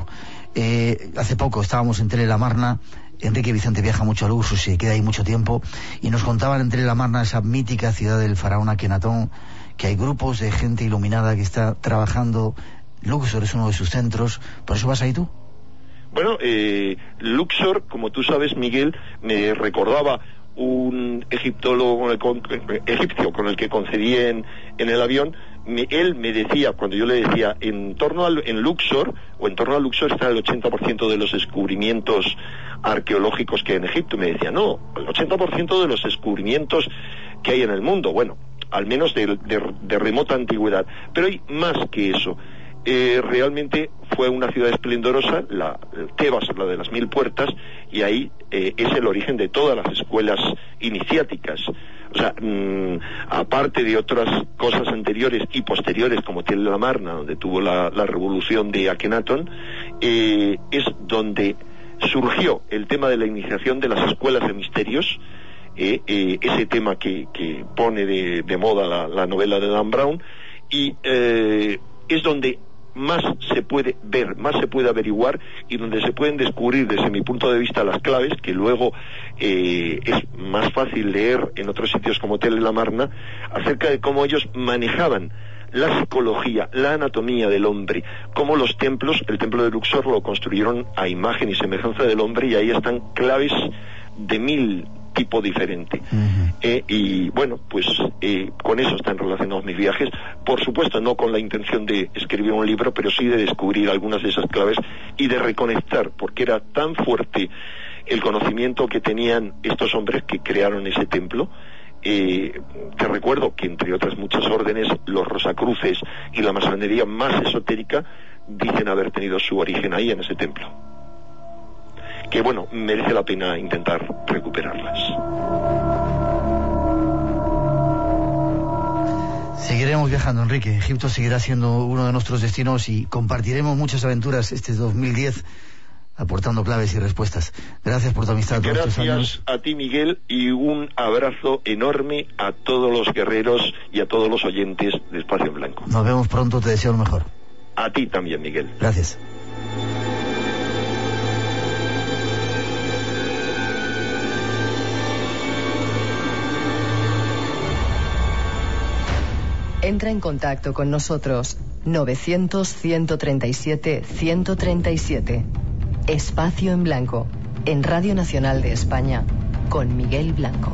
Eh, hace poco estábamos en Tele La Marna. Enrique Vicente viaja mucho a Luxor, se queda ahí mucho tiempo, y nos contaban en Tele La Marna, esa mítica ciudad del faraón Akenatón, que hay grupos de gente iluminada que está trabajando. Luxor es uno de sus centros. ¿Por eso vas ahí tú? Bueno, eh, Luxor, como tú sabes, Miguel, me recordaba un egiptólogo con el, con, egipcio con el que concedí en, en el avión. Me, él me decía, cuando yo le decía, en torno al, en Luxor, o en torno a Luxor está el ochenta por ciento de los descubrimientos arqueológicos que hay en Egipto. Me decía, no, el ochenta por ciento de los descubrimientos que hay en el mundo. Bueno, al menos de, de, de remota antigüedad. Pero hay más que eso. Eh, realmente fue una ciudad esplendorosa, la Tebas, la de las mil puertas, y ahí eh, es el origen de todas las escuelas iniciáticas. O sea, mmm, aparte de otras cosas anteriores y posteriores, como Tele La Marna, donde tuvo la, la revolución de Akenatón, eh, es donde surgió el tema de la iniciación de las escuelas de misterios, eh, eh, ese tema que, que pone de, de moda la, la novela de Dan Brown, y eh, es donde más se puede ver, más se puede averiguar, y donde se pueden descubrir desde mi punto de vista las claves, que luego eh, es más fácil leer en otros sitios como Tele La Marna, acerca de cómo ellos manejaban la psicología, la anatomía del hombre, cómo los templos, el templo de Luxor lo construyeron a imagen y semejanza del hombre, y ahí están claves de mil tipo diferente. Uh-huh. eh, y bueno, pues eh, con eso están relacionados mis viajes, por supuesto no con la intención de escribir un libro, pero sí de descubrir algunas de esas claves y de reconectar, porque era tan fuerte el conocimiento que tenían estos hombres que crearon ese templo. Eh, te recuerdo que entre otras muchas órdenes, los Rosacruces y la masonería más esotérica dicen haber tenido su origen ahí en ese templo, que bueno, merece la pena intentar recuperarlas. Seguiremos viajando, Enrique. Egipto seguirá siendo uno de nuestros destinos, y compartiremos muchas aventuras este dos mil diez, aportando claves y respuestas. Gracias por tu amistad todos estos años. Gracias a ti, Miguel, y un abrazo enorme a todos los guerreros y a todos los oyentes de Espacio en Blanco. Nos vemos pronto, te deseo lo mejor. A ti también, Miguel. Gracias. Entra en contacto con nosotros. novecientos, ciento treinta y siete, ciento treinta y siete. Espacio en Blanco, en Radio Nacional de España, con Miguel Blanco.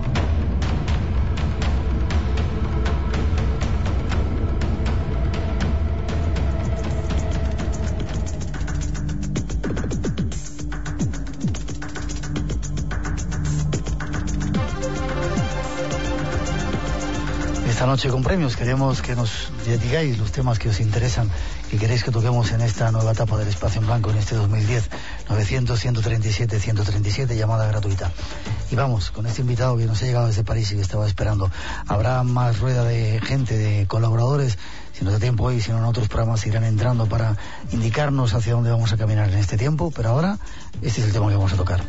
noche con premios. Queremos que nos digáis los temas que os interesan, que queréis que toquemos en esta nueva etapa del Espacio en Blanco en este dos mil diez. novecientos, ciento treinta y siete, ciento treinta y siete, llamada gratuita. Y vamos con este invitado que nos ha llegado desde París y que estaba esperando. Habrá más rueda de gente, de colaboradores. Si nos da tiempo hoy, si no en otros programas irán entrando para indicarnos hacia dónde vamos a caminar en este tiempo. Pero ahora, este es el tema que vamos a tocar.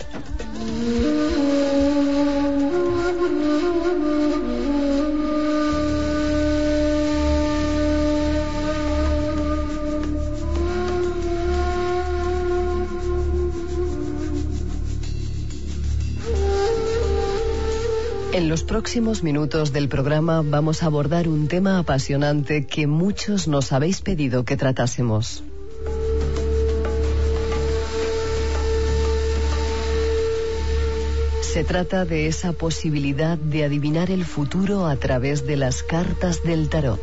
En los próximos minutos del programa vamos a abordar un tema apasionante que muchos nos habéis pedido que tratásemos. Se trata de esa posibilidad de adivinar el futuro a través de las cartas del tarot.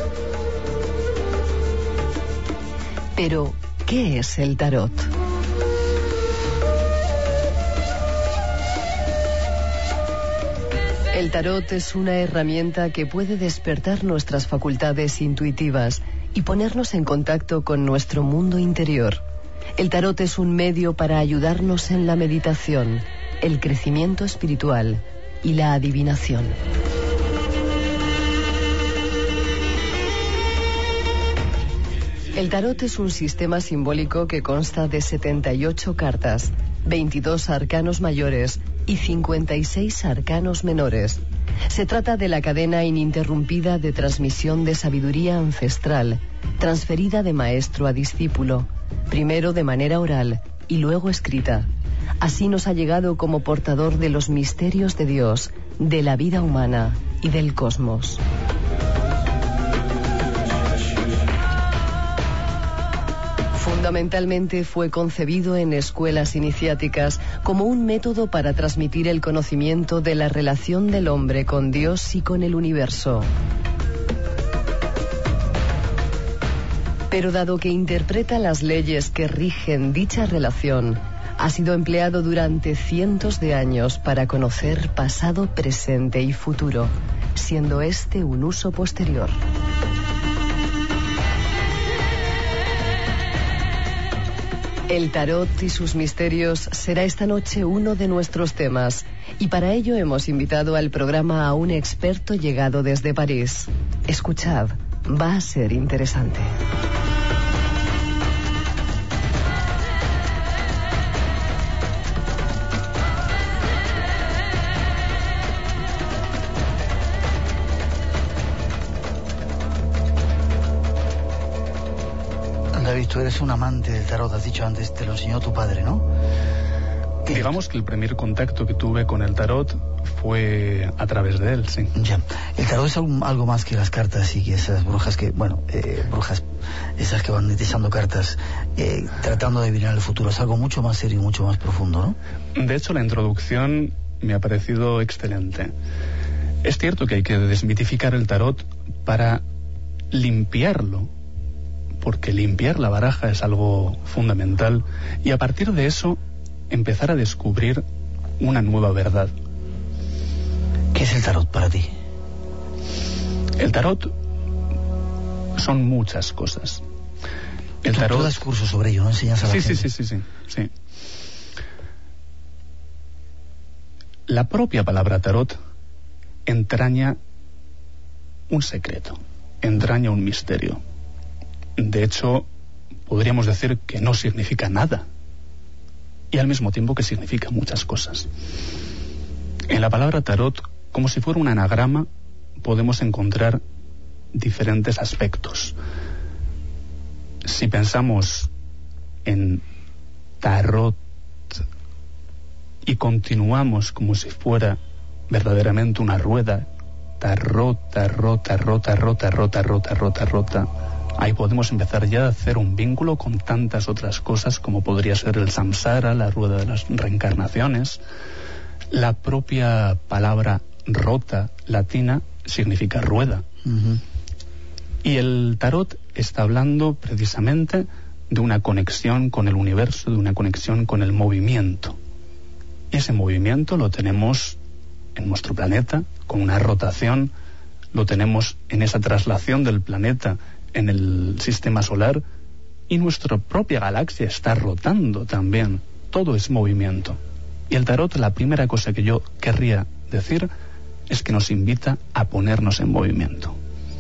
Pero, ¿qué es el tarot? El tarot es una herramienta que puede despertar nuestras facultades intuitivas y ponernos en contacto con nuestro mundo interior. El tarot es un medio para ayudarnos en la meditación, el crecimiento espiritual y la adivinación. El tarot es un sistema simbólico que consta de setenta y ocho cartas, veintidós arcanos mayores y cincuenta y seis arcanos menores. Se trata de la cadena ininterrumpida de transmisión de sabiduría ancestral, transferida de maestro a discípulo, primero de manera oral y luego escrita. Así nos ha llegado como portador de los misterios de Dios, de la vida humana y del cosmos. Fundamentalmente fue concebido en escuelas iniciáticas como un método para transmitir el conocimiento de la relación del hombre con Dios y con el universo. Pero dado que interpreta las leyes que rigen dicha relación, ha sido empleado durante cientos de años para conocer pasado, presente y futuro, siendo este un uso posterior. El tarot y sus misterios será esta noche uno de nuestros temas, y para ello hemos invitado al programa a un experto llegado desde París. Escuchad, va a ser interesante. David, tú eres un amante del tarot, has dicho antes, te lo enseñó tu padre, ¿no? Digamos que el primer contacto que tuve con el tarot fue a través de él, sí. Ya. El tarot es algo, algo más que las cartas y que esas brujas que, bueno, eh, brujas, esas que van echando cartas, eh, tratando de adivinar el futuro. Es algo mucho más serio y mucho más profundo, ¿no? De hecho, la introducción me ha parecido excelente. Es cierto que hay que desmitificar el tarot para limpiarlo, porque limpiar la baraja es algo fundamental, y a partir de eso empezar a descubrir una nueva verdad. ¿Qué es el tarot para ti? El tarot son muchas cosas. El tú, tarot... tú das cursos sobre ello, ¿no? Enseñas a la sí, gente. Sí, sí, sí, sí, sí. La propia palabra tarot entraña un secreto, entraña un misterio. De hecho, podríamos decir que no significa nada y al mismo tiempo que significa muchas cosas. En la palabra tarot, como si fuera un anagrama, podemos encontrar diferentes aspectos. Si pensamos en tarot y continuamos como si fuera verdaderamente una rueda, tarot, tarot, tarot, tarot, tarot, tarot, tarot, tarot, ahí podemos empezar ya a hacer un vínculo con tantas otras cosas como podría ser el samsara, la rueda de las reencarnaciones. La propia palabra rota latina significa rueda. Uh-huh. Y el tarot está hablando precisamente de una conexión con el universo, de una conexión con el movimiento. Y ese movimiento lo tenemos en nuestro planeta con una rotación lo tenemos en esa traslación del planeta en el sistema solar, y nuestra propia galaxia está rotando también. Todo es movimiento. Y el tarot, la primera cosa que yo querría decir es que nos invita a ponernos en movimiento.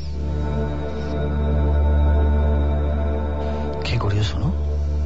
Qué curioso, ¿no?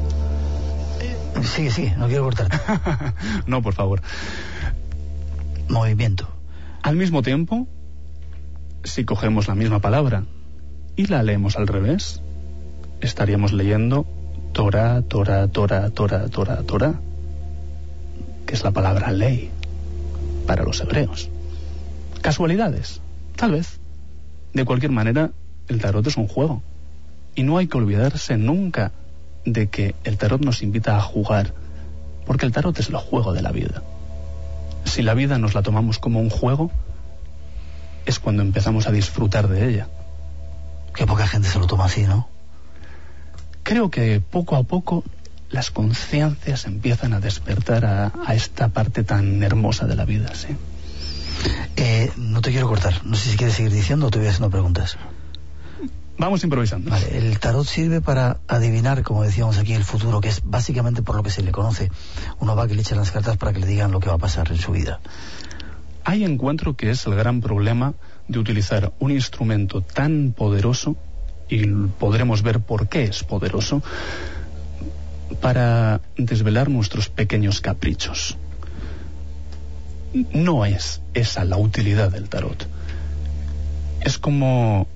Sí, sí, no quiero cortarte. No, por favor. Movimiento. Al mismo tiempo, si cogemos la misma palabra y la leemos al revés, estaríamos leyendo Torah, Torah, Torah, Torah, Torah, Torah, que es la palabra ley para los hebreos. ¿Casualidades? Tal vez. De cualquier manera, el tarot es un juego. Y no hay que olvidarse nunca de que el tarot nos invita a jugar, porque el tarot es el juego de la vida. Si la vida nos la tomamos como un juego, es cuando empezamos a disfrutar de ella. Qué poca gente se lo toma así, ¿no? Creo que poco a poco las conciencias empiezan a despertar a, a esta parte tan hermosa de la vida, ¿sí? Eh, no te quiero cortar. No sé si quieres seguir diciendo o te voy haciendo preguntas. Vamos improvisando. Vale, el tarot sirve para adivinar, como decíamos aquí, el futuro, que es básicamente por lo que se le conoce. Uno va que le echan las cartas para que le digan lo que va a pasar en su vida. Ahí encuentro que es el gran problema de utilizar un instrumento tan poderoso, y podremos ver por qué es poderoso, para desvelar nuestros pequeños caprichos. No es esa la utilidad del tarot. Es como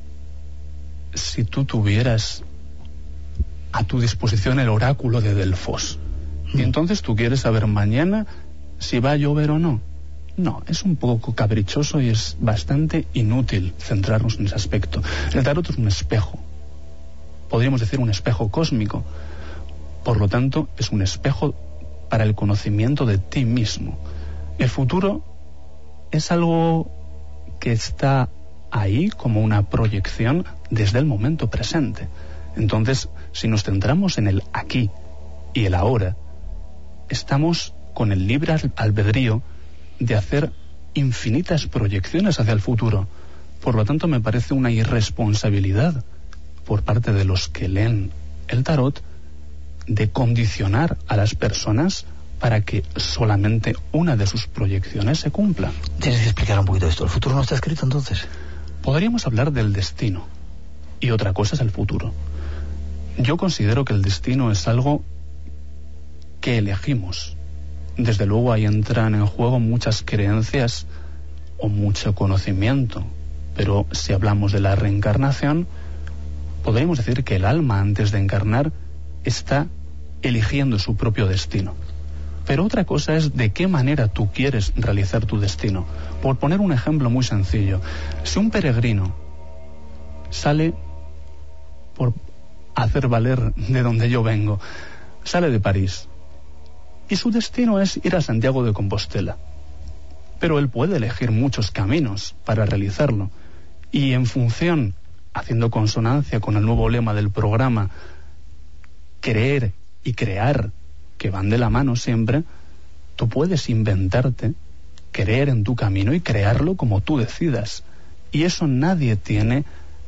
si tú tuvieras a tu disposición el oráculo de Delfos, y entonces tú quieres saber mañana si va a llover o no. No, es un poco caprichoso y es bastante inútil centrarnos en ese aspecto. El tarot es un espejo, podríamos decir un espejo cósmico. Por lo tanto, es un espejo para el conocimiento de ti mismo. El futuro es algo que está ahí como una proyección desde el momento presente. Entonces, si nos centramos en el aquí y el ahora, estamos con el libre albedrío de hacer infinitas proyecciones hacia el futuro. Por lo tanto, me parece una irresponsabilidad por parte de los que leen el tarot de condicionar a las personas para que solamente una de sus proyecciones se cumpla. Tienes que explicar un poquito esto. ¿El futuro no está escrito entonces? Podríamos hablar del destino, y otra cosa es el futuro. Yo considero que el destino es algo que elegimos. Desde luego ahí entran en juego muchas creencias o mucho conocimiento, pero si hablamos de la reencarnación, podríamos decir que el alma, antes de encarnar, está eligiendo su propio destino. Pero otra cosa es de qué manera tú quieres realizar tu destino. Por poner un ejemplo muy sencillo, si un peregrino sale por hacer valer de donde yo vengo, sale de París, y su destino es ir a Santiago de Compostela, pero él puede elegir muchos caminos para realizarlo, y en función, haciendo consonancia con el nuevo lema del programa, creer y crear, que van de la mano siempre, tú puedes inventarte, creer en tu camino y crearlo como tú decidas. Y eso nadie tiene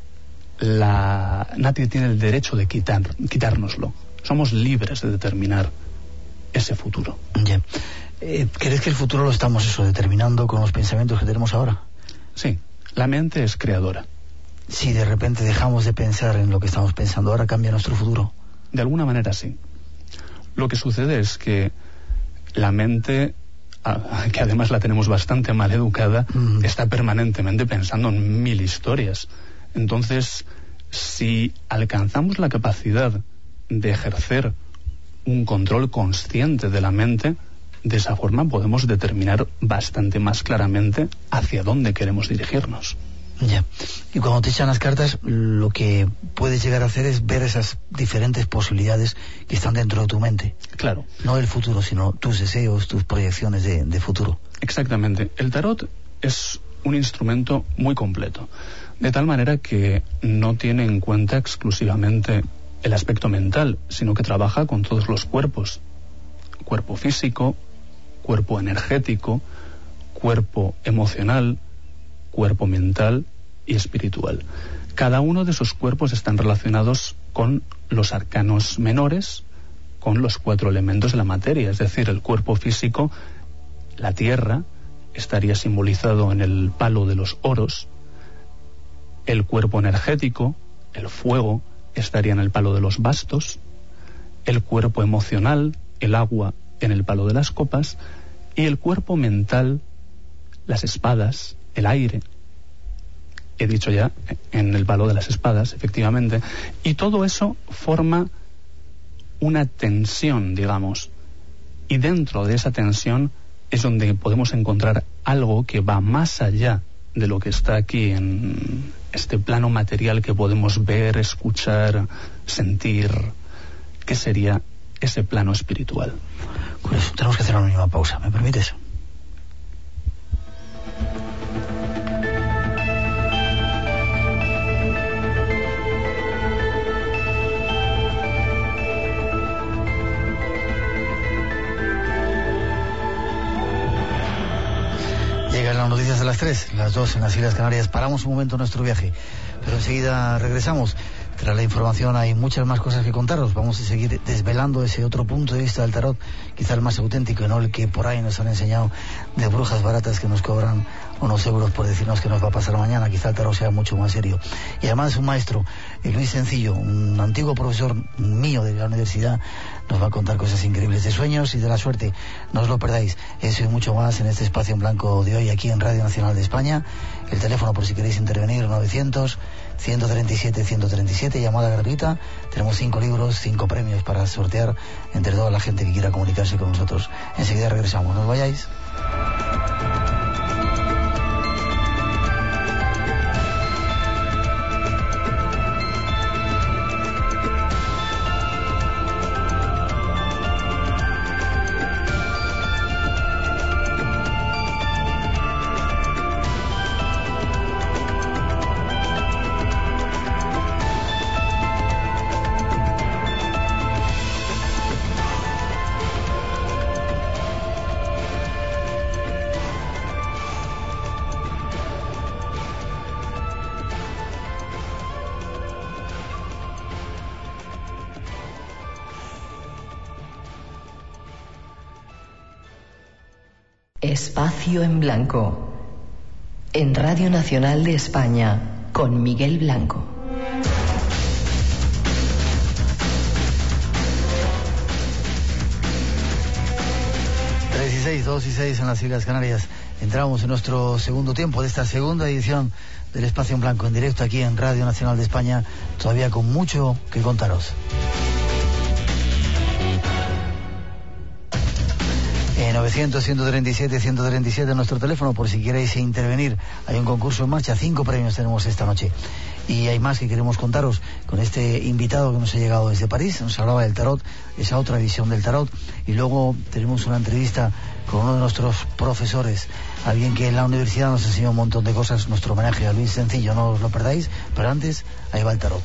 la nadie tiene el derecho de quitar, quitárnoslo. Somos libres de determinar ese futuro. Yeah. Eh, ¿Crees que el futuro lo estamos eso determinando con los pensamientos que tenemos ahora? Sí, la mente es creadora. Si de repente dejamos de pensar en lo que estamos pensando ahora, ¿cambia nuestro futuro? De alguna manera sí. Lo que sucede es que la mente, que además la tenemos bastante mal educada, mm. está permanentemente pensando en mil historias. Entonces, si alcanzamos la capacidad de ejercer un control consciente de la mente, de esa forma podemos determinar bastante más claramente hacia dónde queremos dirigirnos. Ya. Y cuando te echan las cartas, lo que puedes llegar a hacer es ver esas diferentes posibilidades que están dentro de tu mente. Claro. No el futuro, sino tus deseos, tus proyecciones de, de futuro. Exactamente. El tarot es un instrumento muy completo, de tal manera que no tiene en cuenta exclusivamente el aspecto mental, sino que trabaja con todos los cuerpos. Cuerpo físico, cuerpo energético, cuerpo emocional, cuerpo mental y espiritual. Cada uno de esos cuerpos están relacionados con los arcanos menores, con los cuatro elementos de la materia, es decir, el cuerpo físico, la tierra, estaría simbolizado en el palo de los oros, el cuerpo energético, el fuego, estaría en el palo de los bastos, el cuerpo emocional, el agua, en el palo de las copas, y el cuerpo mental, las espadas, el aire, he dicho ya, en el palo de las espadas, efectivamente, y todo eso forma una tensión, digamos, y dentro de esa tensión es donde podemos encontrar algo que va más allá de lo que está aquí en este plano material que podemos ver, escuchar, sentir, que sería ese plano espiritual. Curioso, tenemos que hacer una mínima pausa, ¿me permites? Llegan las noticias de las tres, las dos en las Islas Canarias. Paramos un momento nuestro viaje, pero enseguida regresamos. Tras la información hay muchas más cosas que contaros. Vamos a seguir desvelando ese otro punto de vista del tarot, quizá el más auténtico y no el que por ahí nos han enseñado de brujas baratas que nos cobran unos euros por decirnos que nos va a pasar mañana. Quizá el tarot sea mucho más serio. Y además un maestro, Luis Sencillo, un antiguo profesor mío de la universidad, nos va a contar cosas increíbles de sueños y de la suerte. No os lo perdáis. Eso y mucho más en este espacio en blanco de hoy aquí en Radio Nacional de España. El teléfono por si queréis intervenir, novecientos, ciento treinta y siete, ciento treinta y siete, llamada gratuita. Tenemos cinco libros, cinco premios para sortear entre toda la gente que quiera comunicarse con nosotros. Enseguida regresamos, no os vayáis. Espacio en Blanco, en Radio Nacional de España, con Miguel Blanco. tres y seis, dos y seis en las Islas Canarias. Entramos en nuestro segundo tiempo de esta segunda edición del Espacio en Blanco, en directo aquí en Radio Nacional de España, todavía con mucho que contaros. novecientos, ciento treinta y siete, ciento treinta y siete en nuestro teléfono por si queréis intervenir. Hay un concurso en marcha, cinco premios tenemos esta noche. Y hay más que queremos contaros con este invitado que nos ha llegado desde París. Nos hablaba del tarot, esa otra visión del tarot. Y luego tenemos una entrevista con uno de nuestros profesores, alguien que en la universidad nos enseñó un montón de cosas. Nuestro homenaje a Luis Sencillo, no os lo perdáis. Pero antes, ahí va el tarot.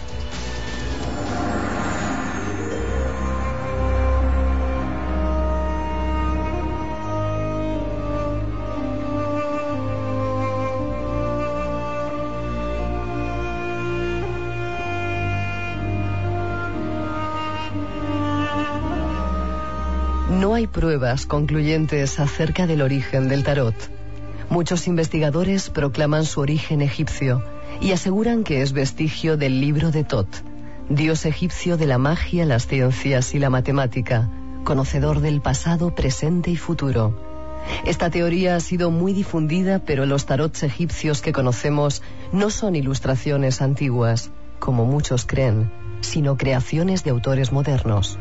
No hay pruebas concluyentes acerca del origen del tarot. Muchos investigadores proclaman su origen egipcio y aseguran que es vestigio del libro de Tot, dios egipcio de la magia, las ciencias y la matemática, conocedor del pasado, presente y futuro. Esta teoría ha sido muy difundida, pero los tarots egipcios que conocemos no son ilustraciones antiguas, como muchos creen, sino creaciones de autores modernos.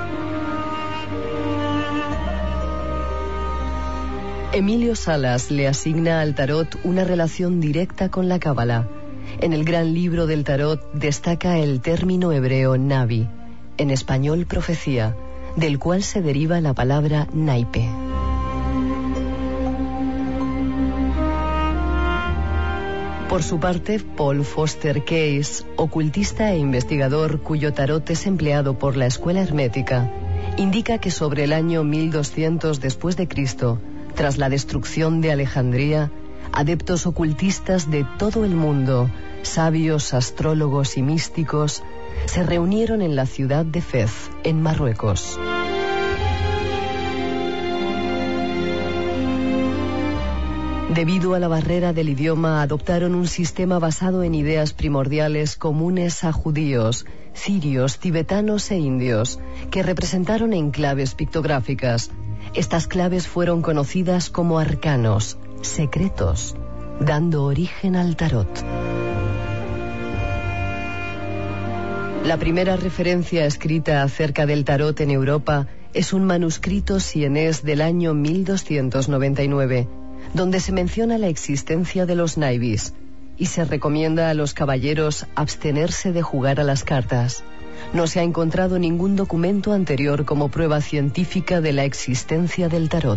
Emilio Salas le asigna al tarot una relación directa con la cábala. En el gran libro del tarot destaca el término hebreo Navi, en español profecía, del cual se deriva la palabra naipe. Por su parte, Paul Foster Case, ocultista e investigador cuyo tarot es empleado por la escuela hermética, indica que sobre el año mil doscientos después de Cristo, tras la destrucción de Alejandría, adeptos ocultistas de todo el mundo, sabios, astrólogos y místicos, se reunieron en la ciudad de Fez, en Marruecos. Debido a la barrera del idioma, adoptaron un sistema basado en ideas primordiales comunes a judíos, cirios, tibetanos e indios, que representaron en claves pictográficas. Estas claves fueron conocidas como arcanos, secretos, dando origen al tarot. La primera referencia escrita acerca del tarot en Europa es un manuscrito sienés del año mil doscientos noventa y nueve, donde se menciona la existencia de los naibis y se recomienda a los caballeros abstenerse de jugar a las cartas. No se ha encontrado ningún documento anterior como prueba científica de la existencia del tarot.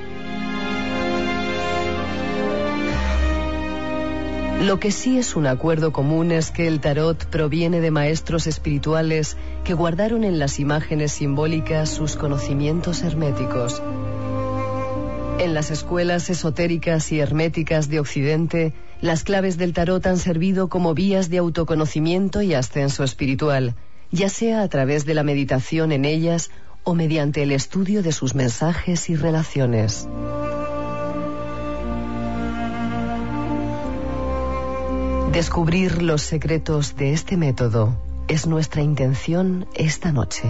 Lo que sí es un acuerdo común es que el tarot proviene de maestros espirituales que guardaron en las imágenes simbólicas sus conocimientos herméticos. En las escuelas esotéricas y herméticas de Occidente, las claves del tarot han servido como vías de autoconocimiento y ascenso espiritual, ya sea a través de la meditación en ellas o mediante el estudio de sus mensajes y relaciones. Descubrir los secretos de este método es nuestra intención esta noche.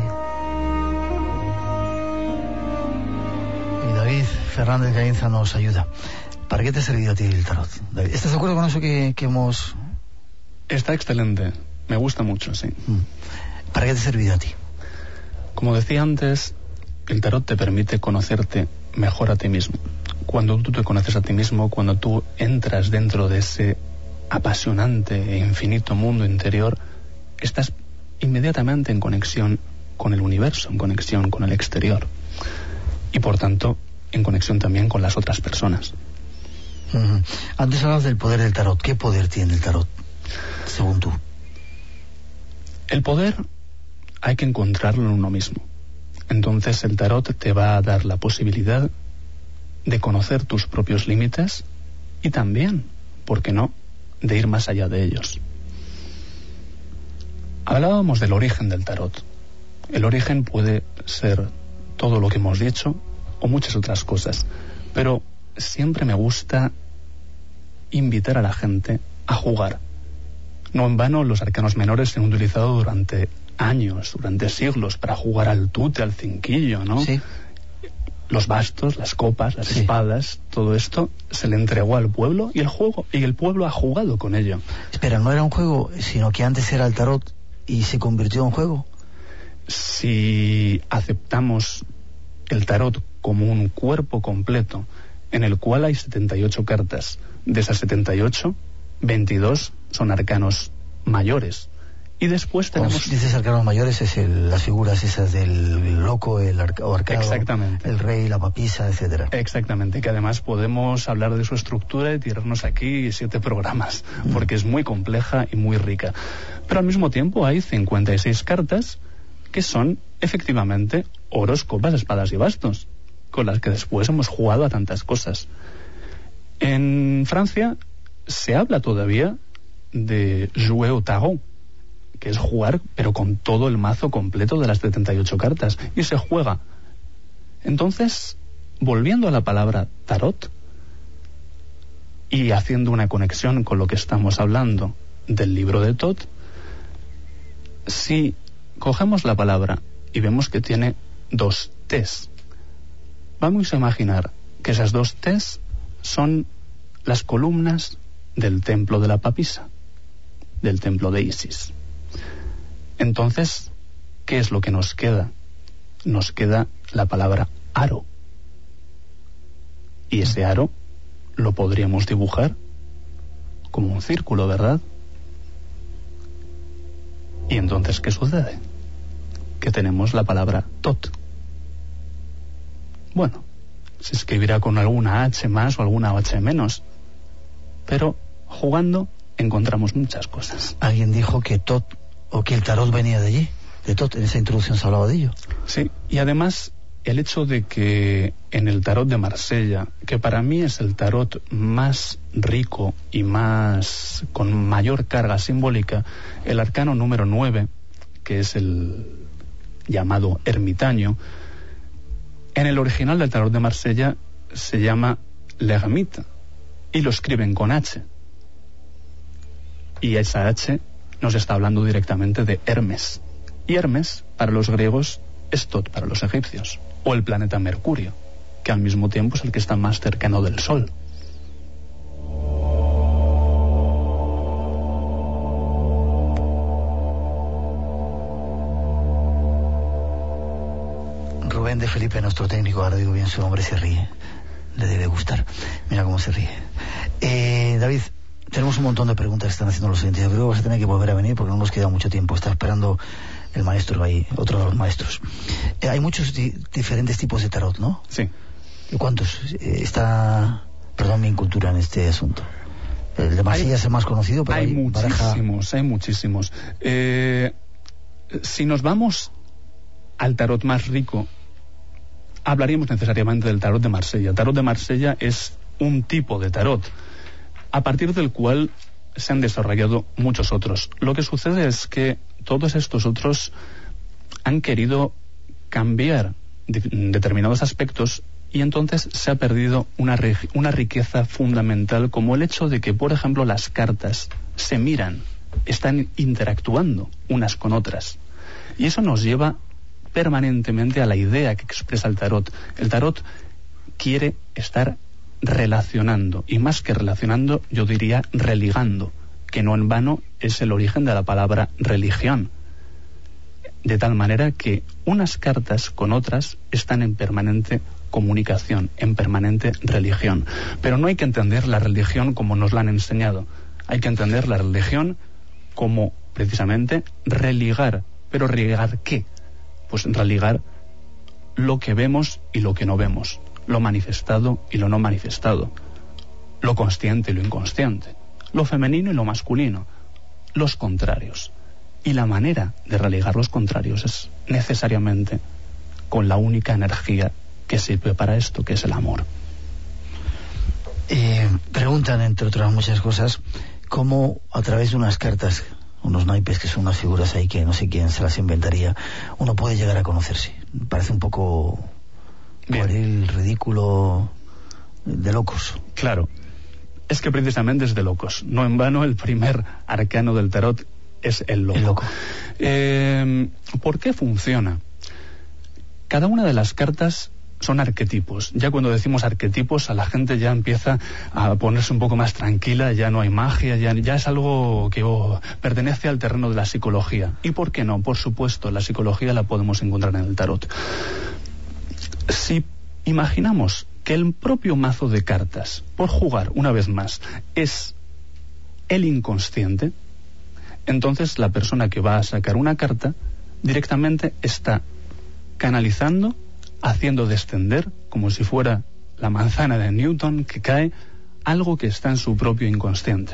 Y David Fernández Gainza nos ayuda. ¿Para qué te ha servido a ti el tarot, David? ¿Estás de acuerdo con eso que, que hemos...? Está excelente, me gusta mucho, sí. ¿Para qué te ha servido a ti? Como decía antes, el tarot te permite conocerte mejor a ti mismo. Cuando tú te conoces a ti mismo, cuando tú entras dentro de ese apasionante e infinito mundo interior, estás inmediatamente en conexión con el universo, en conexión con el exterior y por tanto en conexión también con las otras personas. Uh-huh. Antes hablabas del poder del tarot. ¿Qué poder tiene el tarot, según tú? El poder hay que encontrarlo en uno mismo. Entonces el tarot te va a dar la posibilidad de conocer tus propios límites y también, ¿por qué no?, de ir más allá de ellos. Hablábamos del origen del tarot. El origen puede ser todo lo que hemos dicho o muchas otras cosas, pero siempre me gusta invitar a la gente a jugar. No en vano los arcanos menores se han utilizado durante años, durante siglos, para jugar al tute, al cinquillo, ¿no? Sí. Los bastos, las copas, las Sí. espadas, todo esto se le entregó al pueblo y el juego y el pueblo ha jugado con ello. Espera, no era un juego, sino que antes era el tarot y se convirtió en juego. Si aceptamos el tarot como un cuerpo completo en el cual hay setenta y ocho cartas, de esas setenta y ocho, veintidós son arcanos mayores. Y después tenemos... Cuando dices arcanos mayores, es el, las figuras esas del loco, el arca, o arcano, Exactamente. el rey, la papisa, etcétera. Exactamente, que además podemos hablar de su estructura y tirarnos aquí siete programas, mm. porque es muy compleja y muy rica. Pero al mismo tiempo hay cincuenta y seis cartas que son efectivamente oros, copas, espadas y bastos, con las que después hemos jugado a tantas cosas. En Francia se habla todavía de jouer au tarot, que es jugar, pero con todo el mazo completo de las setenta y ocho cartas, y se juega. Entonces, volviendo a la palabra tarot, y haciendo una conexión con lo que estamos hablando del libro de Thoth, si cogemos la palabra y vemos que tiene dos T's, vamos a imaginar que esas dos T's son las columnas del templo de la papisa, del templo de Isis. Entonces, ¿qué es lo que nos queda? Nos queda la palabra aro. Y ese aro lo podríamos dibujar como un círculo, ¿verdad? Y entonces, ¿qué sucede? Que tenemos la palabra Thoth. Bueno, se escribirá con alguna H más o alguna H menos, pero jugando encontramos muchas cosas. Alguien dijo que Thoth, o que el tarot venía de allí, de Thoth, en esa introducción se hablaba de ello. Sí, y además el hecho de que en el tarot de Marsella, que para mí es el tarot más rico y más con mayor carga simbólica, el arcano número nueve, que es el llamado ermitaño, en el original del tarot de Marsella se llama l'ermite y lo escriben con H, y esa H nos está hablando directamente de Hermes, y Hermes para los griegos es Tot para los egipcios, o el planeta Mercurio, que al mismo tiempo es el que está más cercano del Sol. Rubén de Felipe, nuestro técnico, ahora digo bien su nombre, se ríe. Le debe gustar. Mira cómo se ríe. Eh, David, tenemos un montón de preguntas que están haciendo los oyentes. Yo creo que vas a tener que volver a venir porque no nos queda mucho tiempo. Está esperando el maestro ahí, otro de los maestros. Eh, hay muchos di- diferentes tipos de tarot, ¿no? Sí. ¿Y cuántos? Eh, está, perdón mi incultura en este asunto. El de Marsella es el más conocido, pero hay, hay, muchísimos, baraja... hay muchísimos. Eh, si nos vamos al tarot más rico, hablaríamos necesariamente del tarot de Marsella. El tarot de Marsella es un tipo de tarot a partir del cual se han desarrollado muchos otros. Lo que sucede es que todos estos otros han querido cambiar de, determinados aspectos, y entonces se ha perdido una, una riqueza fundamental, como el hecho de que, por ejemplo, las cartas se miran, están interactuando unas con otras, y eso nos lleva permanentemente a la idea que expresa el tarot. El tarot quiere estar relacionando, y más que relacionando, yo diría religando, que no en vano es el origen de la palabra religión, de tal manera que unas cartas con otras están en permanente comunicación, en permanente religión. Pero no hay que entender la religión como nos la han enseñado, hay que entender la religión como precisamente religar. ¿Pero religar qué? Pues religar lo que vemos y lo que no vemos, lo manifestado y lo no manifestado, lo consciente y lo inconsciente, lo femenino y lo masculino, los contrarios. Y la manera de religar los contrarios es necesariamente con la única energía que sirve para esto, que es el amor. Eh, preguntan, entre otras muchas cosas, cómo a través de unas cartas, unos naipes que son unas figuras ahí que no sé quién se las inventaría, uno puede llegar a conocerse. Parece un poco pueril, ridículo, de locos. Claro, es que precisamente es de locos. No en vano el primer arcano del tarot es el loco. El loco. Eh, ¿Por qué funciona? Cada una de las cartas son arquetipos. Ya cuando decimos arquetipos, a la gente ya empieza a ponerse un poco más tranquila, ya no hay magia, ya, ya es algo que oh, pertenece al terreno de la psicología. ¿Y por qué no? Por supuesto, la psicología la podemos encontrar en el tarot. Si imaginamos que el propio mazo de cartas, por jugar una vez más, es el inconsciente, entonces la persona que va a sacar una carta directamente está canalizando, haciendo descender, como si fuera la manzana de Newton que cae, algo que está en su propio inconsciente.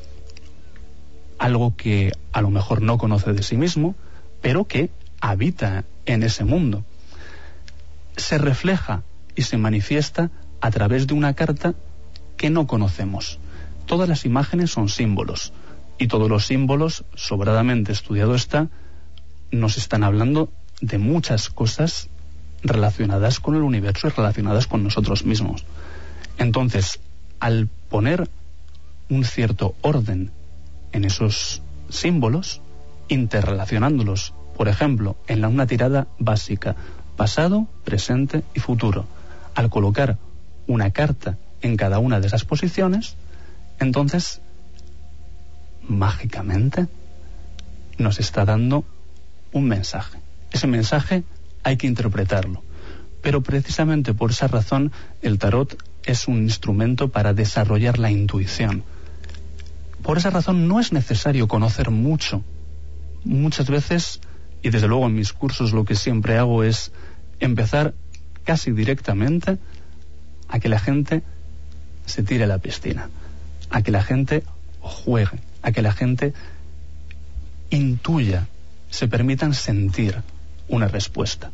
Algo que a lo mejor no conoce de sí mismo, pero que habita en ese mundo. Se refleja y se manifiesta a través de una carta que no conocemos. Todas las imágenes son símbolos, y todos los símbolos, sobradamente estudiado está, nos están hablando de muchas cosas relacionadas con el universo y relacionadas con nosotros mismos. Entonces, al poner un cierto orden en esos símbolos, interrelacionándolos, por ejemplo, en la, una tirada básica, pasado, presente y futuro, al colocar una carta en cada una de esas posiciones, entonces, mágicamente, nos está dando un mensaje. Ese mensaje hay que interpretarlo, pero precisamente por esa razón el tarot es un instrumento para desarrollar la intuición. Por esa razón no es necesario conocer mucho. Muchas veces, y desde luego en mis cursos lo que siempre hago es empezar casi directamente a que la gente se tire a la piscina, a que la gente juegue, a que la gente intuya, se permitan sentir una respuesta.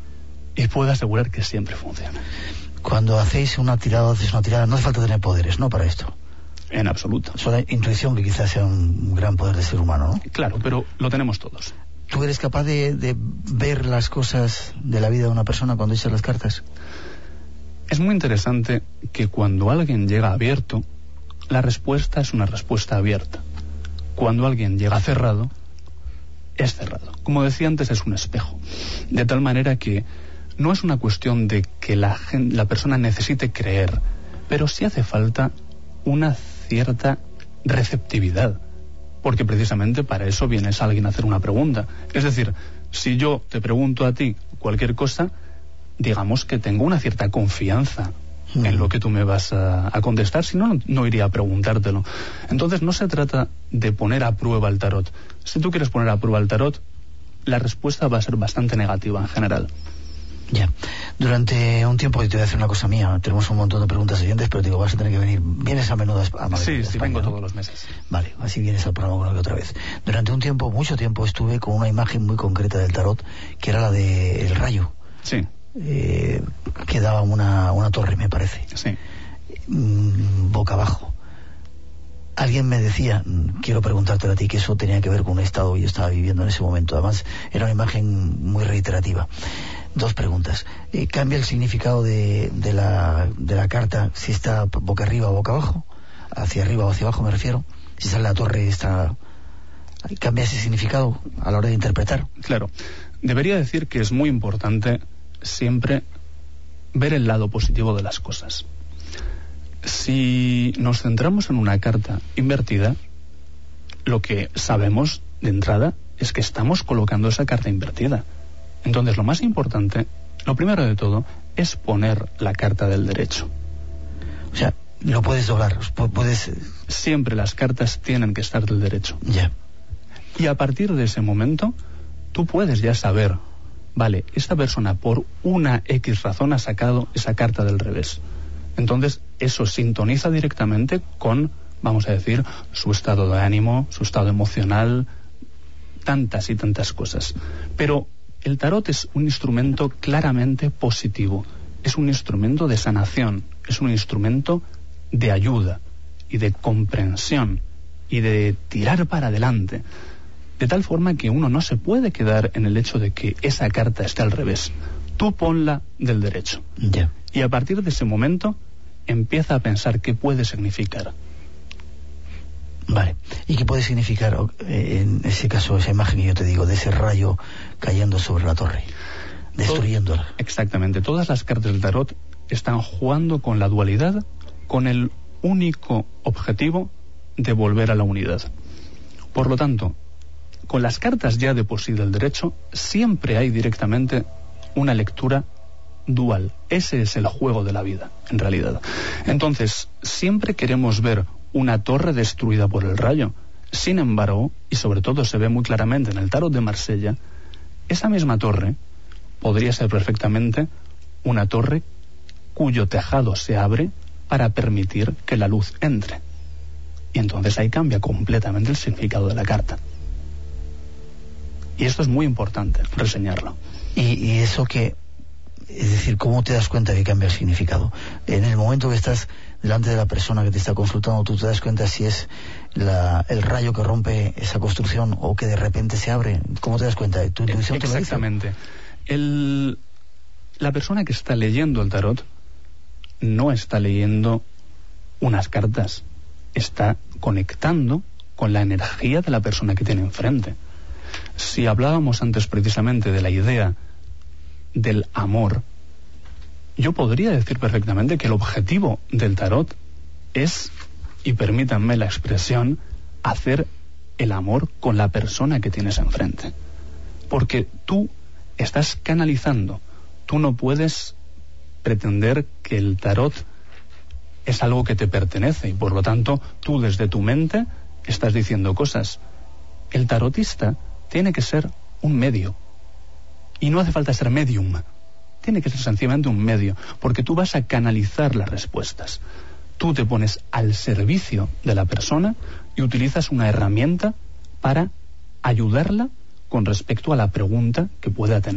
y puedo asegurar que siempre funciona. Cuando hacéis una tirada, haces una tirada, no hace falta tener poderes, ¿no?, para esto. En absoluto. Solo hay intuición, que quizás sea un gran poder del ser humano, ¿no? Claro, pero lo tenemos todos. ¿Tú eres capaz de, de ver las cosas de la vida de una persona cuando echas las cartas? Es muy interesante que cuando alguien llega abierto, la respuesta es una respuesta abierta. Cuando alguien llega cerrado, es cerrado. Como decía antes, es un espejo. De tal manera que no es una cuestión de que la, gente, la persona necesite creer, pero sí hace falta una cierta receptividad, porque precisamente para eso vienes a alguien a hacer una pregunta. Es decir, si yo te pregunto a ti cualquier cosa, digamos que tengo una cierta confianza mm. en lo que tú me vas a, a contestar, si no, no, no iría a preguntártelo. Entonces no se trata de poner a prueba el tarot. Si tú quieres poner a prueba el tarot, la respuesta va a ser bastante negativa en general. Ya. Durante un tiempo, y te voy a hacer una cosa mía, tenemos un montón de preguntas siguientes, pero te digo, vas a tener que venir. ¿Vienes a menudo a Madrid? Sí, sí, España, vengo ¿no? todos los meses. Vale, así vienes al programa una que otra vez. Durante un tiempo, mucho tiempo, estuve con una imagen muy concreta del tarot, que era la del rayo. Sí. Eh, que daba una, una torre, me parece. Sí. Mm, boca abajo. Alguien me decía, quiero preguntártelo a ti, que eso tenía que ver con un estado que yo estaba viviendo en ese momento. Además, era una imagen muy reiterativa. Dos preguntas. Eh, ¿Cambia el significado de, de, la, de la carta si está boca arriba o boca abajo? Hacia arriba o hacia abajo, me refiero. Si sale la torre, está... ¿Cambia ese significado a la hora de interpretar? Claro. Debería decir que es muy importante siempre ver el lado positivo de las cosas. Si nos centramos en una carta invertida, lo que sabemos de entrada es que estamos colocando esa carta invertida. Entonces, lo más importante, lo primero de todo, es poner la carta del derecho. O sea, lo puedes doblar, puedes... Siempre las cartas tienen que estar del derecho. Ya. Y a partir de ese momento, tú puedes ya saber, vale, esta persona por una X razón ha sacado esa carta del revés. Entonces, eso sintoniza directamente con, vamos a decir, su estado de ánimo, su estado emocional, tantas y tantas cosas. Pero el tarot es un instrumento claramente positivo, es un instrumento de sanación, es un instrumento de ayuda y de comprensión y de tirar para adelante, de tal forma que uno no se puede quedar en el hecho de que esa carta esté al revés. Tú ponla del derecho. Ya. Y a partir de ese momento empieza a pensar qué puede significar. Vale. ¿Y qué puede significar eh, en ese caso esa imagen que yo te digo, de ese rayo cayendo sobre la torre, destruyéndola? Todo, exactamente. Todas las cartas del tarot están jugando con la dualidad, con el único objetivo de volver a la unidad. Por lo tanto, con las cartas ya de por sí del derecho, siempre hay directamente una lectura dual. Ese es el juego de la vida, en realidad. Entonces, siempre queremos ver una torre destruida por el rayo. Sin embargo, y sobre todo se ve muy claramente en el tarot de Marsella, esa misma torre podría ser perfectamente una torre cuyo tejado se abre para permitir que la luz entre. Y entonces ahí cambia completamente el significado de la carta. Y esto es muy importante, reseñarlo. Y, y eso que, es decir, ¿cómo te das cuenta que cambia el significado? En el momento que estás delante de la persona que te está consultando, tú te das cuenta si es la, el rayo que rompe esa construcción o que de repente se abre. ¿Cómo te das cuenta? ¿Tu intuición te lo dice? Exactamente. El, la persona que está leyendo el tarot no está leyendo unas cartas, está conectando con la energía de la persona que tiene enfrente. Si hablábamos antes precisamente de la idea del amor, yo podría decir perfectamente que el objetivo del tarot es, y permítanme la expresión, hacer el amor con la persona que tienes enfrente. Porque tú estás canalizando, tú no puedes pretender que el tarot es algo que te pertenece y por lo tanto tú desde tu mente estás diciendo cosas. El tarotista tiene que ser un medio y no hace falta ser medium, tiene que ser sencillamente un medio, porque tú vas a canalizar las respuestas. Tú te pones al servicio de la persona y utilizas una herramienta para ayudarla con respecto a la pregunta que pueda tener.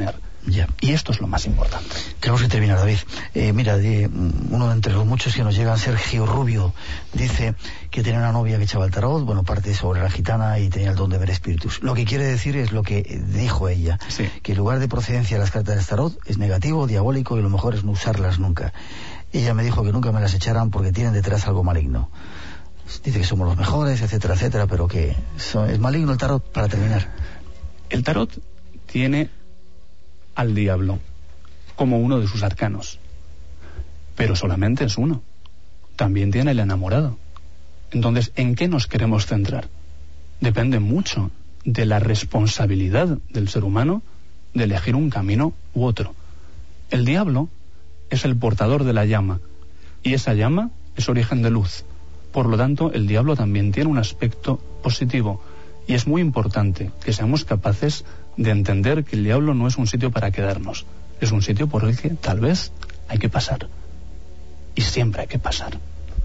Ya. Y esto es lo más importante. Tenemos que terminar, David. Eh, mira, de, uno de entre los muchos que nos llegan, Sergio Rubio, dice que tenía una novia que echaba el tarot, bueno, parte sobre la gitana y tenía el don de ver espíritus. Lo que quiere decir es lo que dijo ella, sí. que el lugar de procedencia de las cartas del tarot es negativo, diabólico, y lo mejor es no usarlas nunca. Ella me dijo que nunca me las echaran porque tienen detrás algo maligno. Dice que somos los mejores, etcétera, etcétera, pero que son, es maligno el tarot, para terminar. El tarot tiene al diablo como uno de sus arcanos, pero solamente es uno. También tiene el enamorado. Entonces, ¿en qué nos queremos centrar? Depende mucho de la responsabilidad del ser humano de elegir un camino u otro. El diablo es el portador de la llama, y esa llama es origen de luz. Por lo tanto, el diablo también tiene un aspecto positivo, y es muy importante que seamos capaces de entender que el diablo no es un sitio para quedarnos, es un sitio por el que tal vez hay que pasar, y siempre hay que pasar.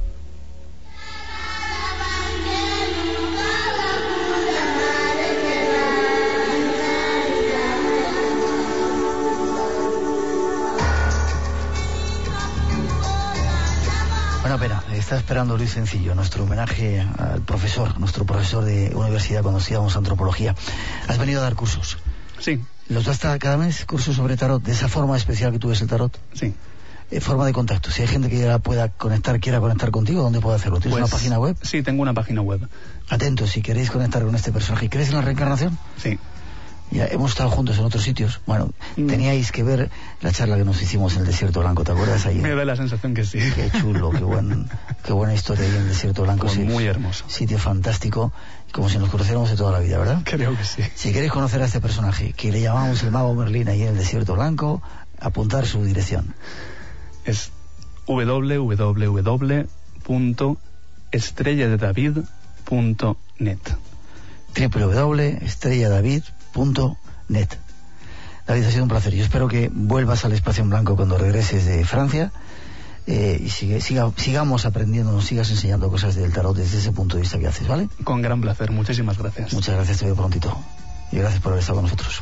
Una pena, está esperando Luis Sencillo, nuestro homenaje al profesor, nuestro profesor de universidad cuando estudiábamos antropología. ¿Has venido a dar cursos? Sí. ¿Los das cada mes, cursos sobre tarot, de esa forma especial que tú ves el tarot? Sí. Eh, forma de contacto, si hay gente que ya pueda conectar, quiera conectar contigo, ¿dónde puede hacerlo? ¿Tienes Pues, una página web? Sí, tengo una página web. Atentos, si queréis conectar con este personaje. ¿Crees en la reencarnación? Sí. Ya hemos estado juntos en otros sitios. Bueno, mm. teníais que ver la charla que nos hicimos en el Desierto Blanco, ¿te acuerdas ayer? Me da la sensación que sí. Qué chulo, qué, buen, qué buena historia ahí en el Desierto Blanco. Pues sí, muy hermoso. Sitio fantástico, como si nos conociéramos de toda la vida, ¿verdad? Creo que sí. Si queréis conocer a este personaje, que le llamamos el Mago Merlín ahí en el Desierto Blanco, apuntar su dirección. Es doble u doble u doble punto estrella de david punto net. doble u doble u doble punto estrella de david punto net. David, ha sido un placer. Yo espero que vuelvas al Espacio en Blanco cuando regreses de Francia eh, y sigue, siga, sigamos aprendiendo, nos sigas enseñando cosas del tarot desde ese punto de vista que haces, ¿vale? Con gran placer, muchísimas gracias. Muchas gracias, te veo prontito. Y gracias por haber estado con nosotros.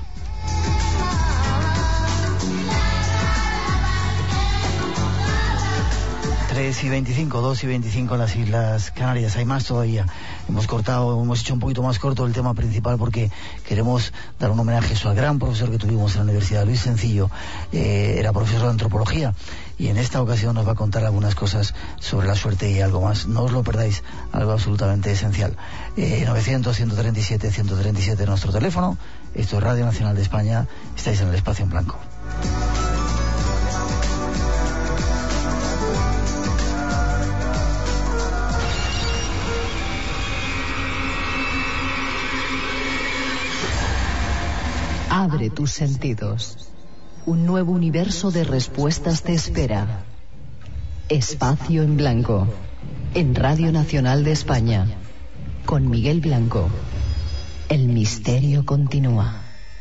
tres y veinticinco, dos y veinticinco en las Islas Canarias. Hay más todavía. Hemos cortado, hemos hecho un poquito más corto el tema principal porque queremos dar un homenaje a al gran profesor que tuvimos en la Universidad, Luis Sencillo. Eh, era profesor de antropología y en esta ocasión nos va a contar algunas cosas sobre la suerte y algo más. No os lo perdáis, algo absolutamente esencial. Eh, novecientos, ciento treinta y siete, ciento treinta y siete nuestro teléfono. Esto es Radio Nacional de España. Estáis en el Espacio en Blanco. Abre tus sentidos. Un nuevo universo de respuestas te espera. Espacio en Blanco. En Radio Nacional de España. Con Miguel Blanco. El misterio continúa.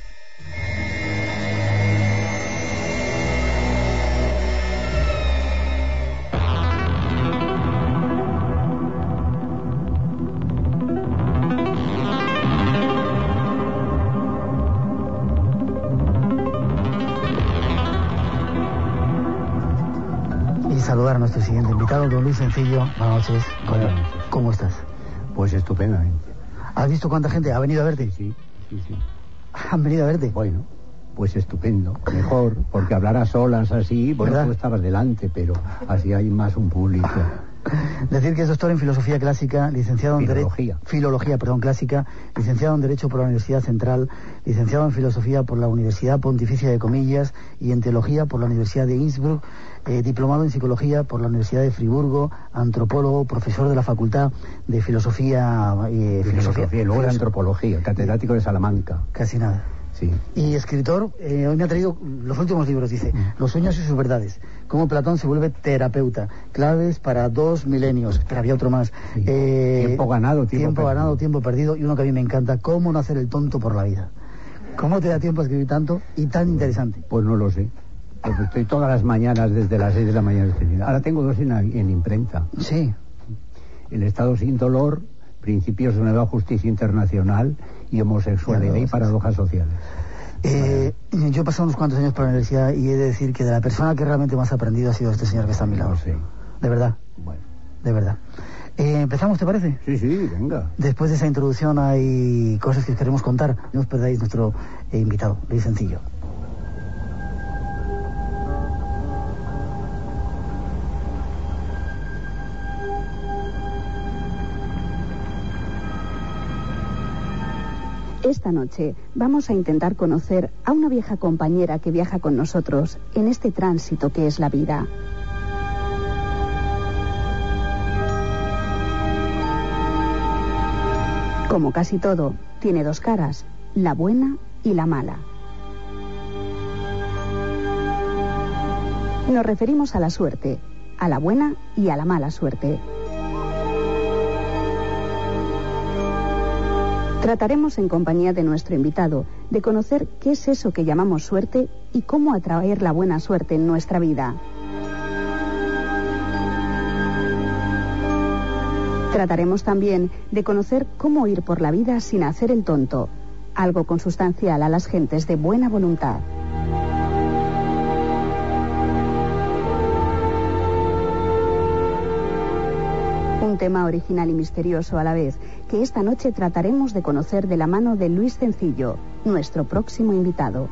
Saludar a nuestro siguiente invitado, don Luis Sencillo. Buenas noches. Buenas noches. ¿Cómo estás? Pues estupendamente. ¿Has visto cuánta gente ha venido a verte? Sí, sí, sí. ¿Han venido a verte? Bueno, pues estupendo. Mejor, porque hablar a solas así, bueno, ¿verdad? tú estabas delante, pero así hay más un público. Decir que es doctor en Filosofía Clásica, licenciado en Derecho... Filología. Filología, perdón, Clásica, licenciado en Derecho por la Universidad Central, licenciado en Filosofía por la Universidad Pontificia de Comillas y en Teología por la Universidad de Innsbruck, eh, diplomado en Psicología por la Universidad de Friburgo, antropólogo, profesor de la Facultad de Filosofía... Eh, filosofía, filosofía y luego de filoso... Antropología, catedrático de Salamanca. Casi nada. Sí. Y escritor, eh, hoy me ha traído los últimos libros, dice, Los sueños y sus verdades, cómo Platón se vuelve terapeuta, claves para dos milenios, pero había otro más. Sí. Eh, tiempo ganado, tiempo, tiempo perdido. ganado, tiempo perdido, y uno que a mí me encanta, cómo no hacer el tonto por la vida. ¿Cómo te da tiempo a escribir tanto y tan interesante? Pues no lo sé, porque estoy todas las mañanas desde las seis de la mañana escribiendo. Ahora tengo dos en, en imprenta. Sí. El Estado sin dolor, Principios de Nueva Justicia Internacional y Homosexualidad y Paradojas Sociales. Eh, yo he pasado unos cuantos años por la universidad y he de decir que de la persona que realmente más ha aprendido ha sido este señor que está a mi lado. No sé. De verdad. Bueno. De verdad. Eh, ¿Empezamos, te parece? Sí, sí, venga. Después de esa introducción hay cosas que os queremos contar. No os perdáis nuestro eh, invitado, Luis Sencillo. Esta noche vamos a intentar conocer a una vieja compañera que viaja con nosotros en este tránsito que es la vida. Como casi todo, tiene dos caras, la buena y la mala. Nos referimos a la suerte, a la buena y a la mala suerte. Trataremos en compañía de nuestro invitado de conocer qué es eso que llamamos suerte y cómo atraer la buena suerte en nuestra vida. Trataremos también de conocer cómo ir por la vida sin hacer el tonto, algo consustancial a las gentes de buena voluntad. Un tema original y misterioso a la vez, que esta noche trataremos de conocer de la mano de Luis Sencillo, nuestro próximo invitado.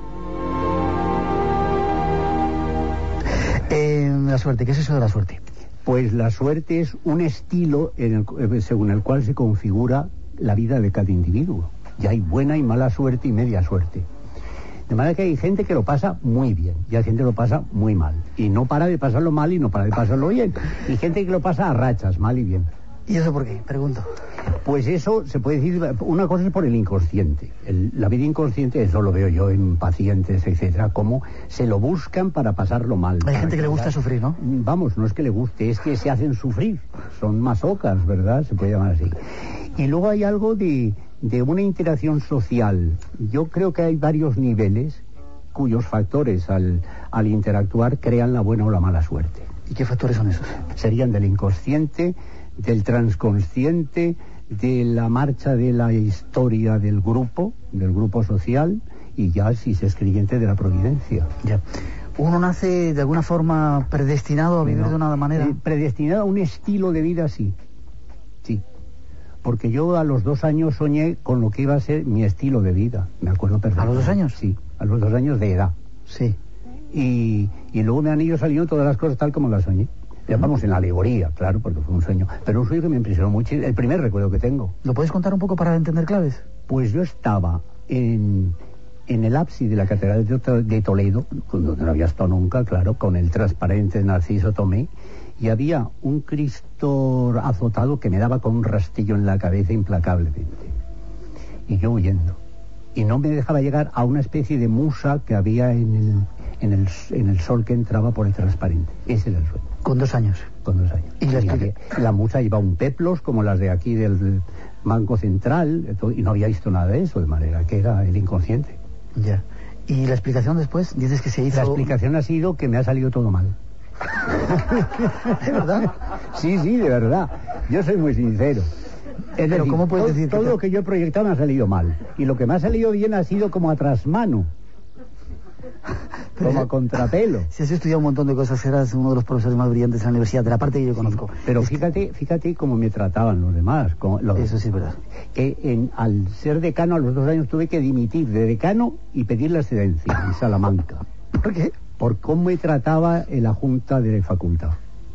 Eh, la suerte, ¿qué es eso de la suerte? Pues la suerte es un estilo en el, según el cual se configura la vida de cada individuo. Ya hay buena y mala suerte y media suerte. De manera que hay gente que lo pasa muy bien y hay gente que lo pasa muy mal. Y no para de pasarlo mal y no para de pasarlo bien. Y gente que lo pasa a rachas, mal y bien. ¿Y eso por qué? Pregunto. Pues eso se puede decir, una cosa es por el inconsciente. El, la vida inconsciente, eso lo veo yo en pacientes, etcétera, como se lo buscan para pasarlo mal. Hay gente que le gusta sufrir, ¿no? Vamos, no es que le guste, es que se hacen sufrir. Son masocas, ¿verdad? Se puede llamar así. Y luego hay algo de, de una interacción social. Yo creo que hay varios niveles cuyos factores al, al interactuar crean la buena o la mala suerte. ¿Y qué factores son esos? Serían del inconsciente, del transconsciente, de la marcha de la historia del grupo, del grupo social, y ya si se es creyente de la providencia. Ya. ¿Uno nace de alguna forma predestinado a vivir no, de una manera? Eh, predestinado a un estilo de vida, sí. Sí. Porque yo a los dos años soñé con lo que iba a ser mi estilo de vida. Me acuerdo perfectamente. ¿A los dos años? Sí, a los dos años de edad. Sí. Y, y luego me han ido saliendo todas las cosas tal como las soñé. Ya vamos en la alegoría, claro, porque fue un sueño. Pero un sueño que me impresionó mucho, el primer recuerdo que tengo. ¿Lo puedes contar un poco para entender claves? Pues yo estaba en, en el ábside de la Catedral de, de Toledo, donde no había estado nunca, claro, con el transparente de Narciso Tomé, y había un Cristo azotado que me daba con un rastillo en la cabeza implacablemente. Y yo huyendo. Y no me dejaba llegar a una especie de musa que había en el, en el, en el sol que entraba por el transparente. Ese era el sueño. ¿Con dos años? Con dos años. ¿Y la, y la musa iba un peplos como las de aquí del Banco Central, y no había visto nada de eso, de manera que era el inconsciente. Ya. ¿Y la explicación después? Dices que se hizo... La explicación ha sido que me ha salido todo mal. ¿De verdad? Sí, sí, de verdad. Yo soy muy sincero. Es Pero decir, ¿cómo puedes todo, decir que todo te... lo que yo he proyectado me ha salido mal. Y lo que me ha salido bien ha sido como a trasmano. Pero como a contrapelo. Si has estudiado un montón de cosas, serás uno de los profesores más brillantes en la universidad, de la parte que yo conozco. Sí, pero es fíjate, que... fíjate cómo me trataban los demás. Los... Eso sí es verdad. Que en, al ser decano a los dos años tuve que dimitir de decano y pedir la excedencia en Salamanca. ¿Por qué? Por cómo me trataba en la junta de facultad.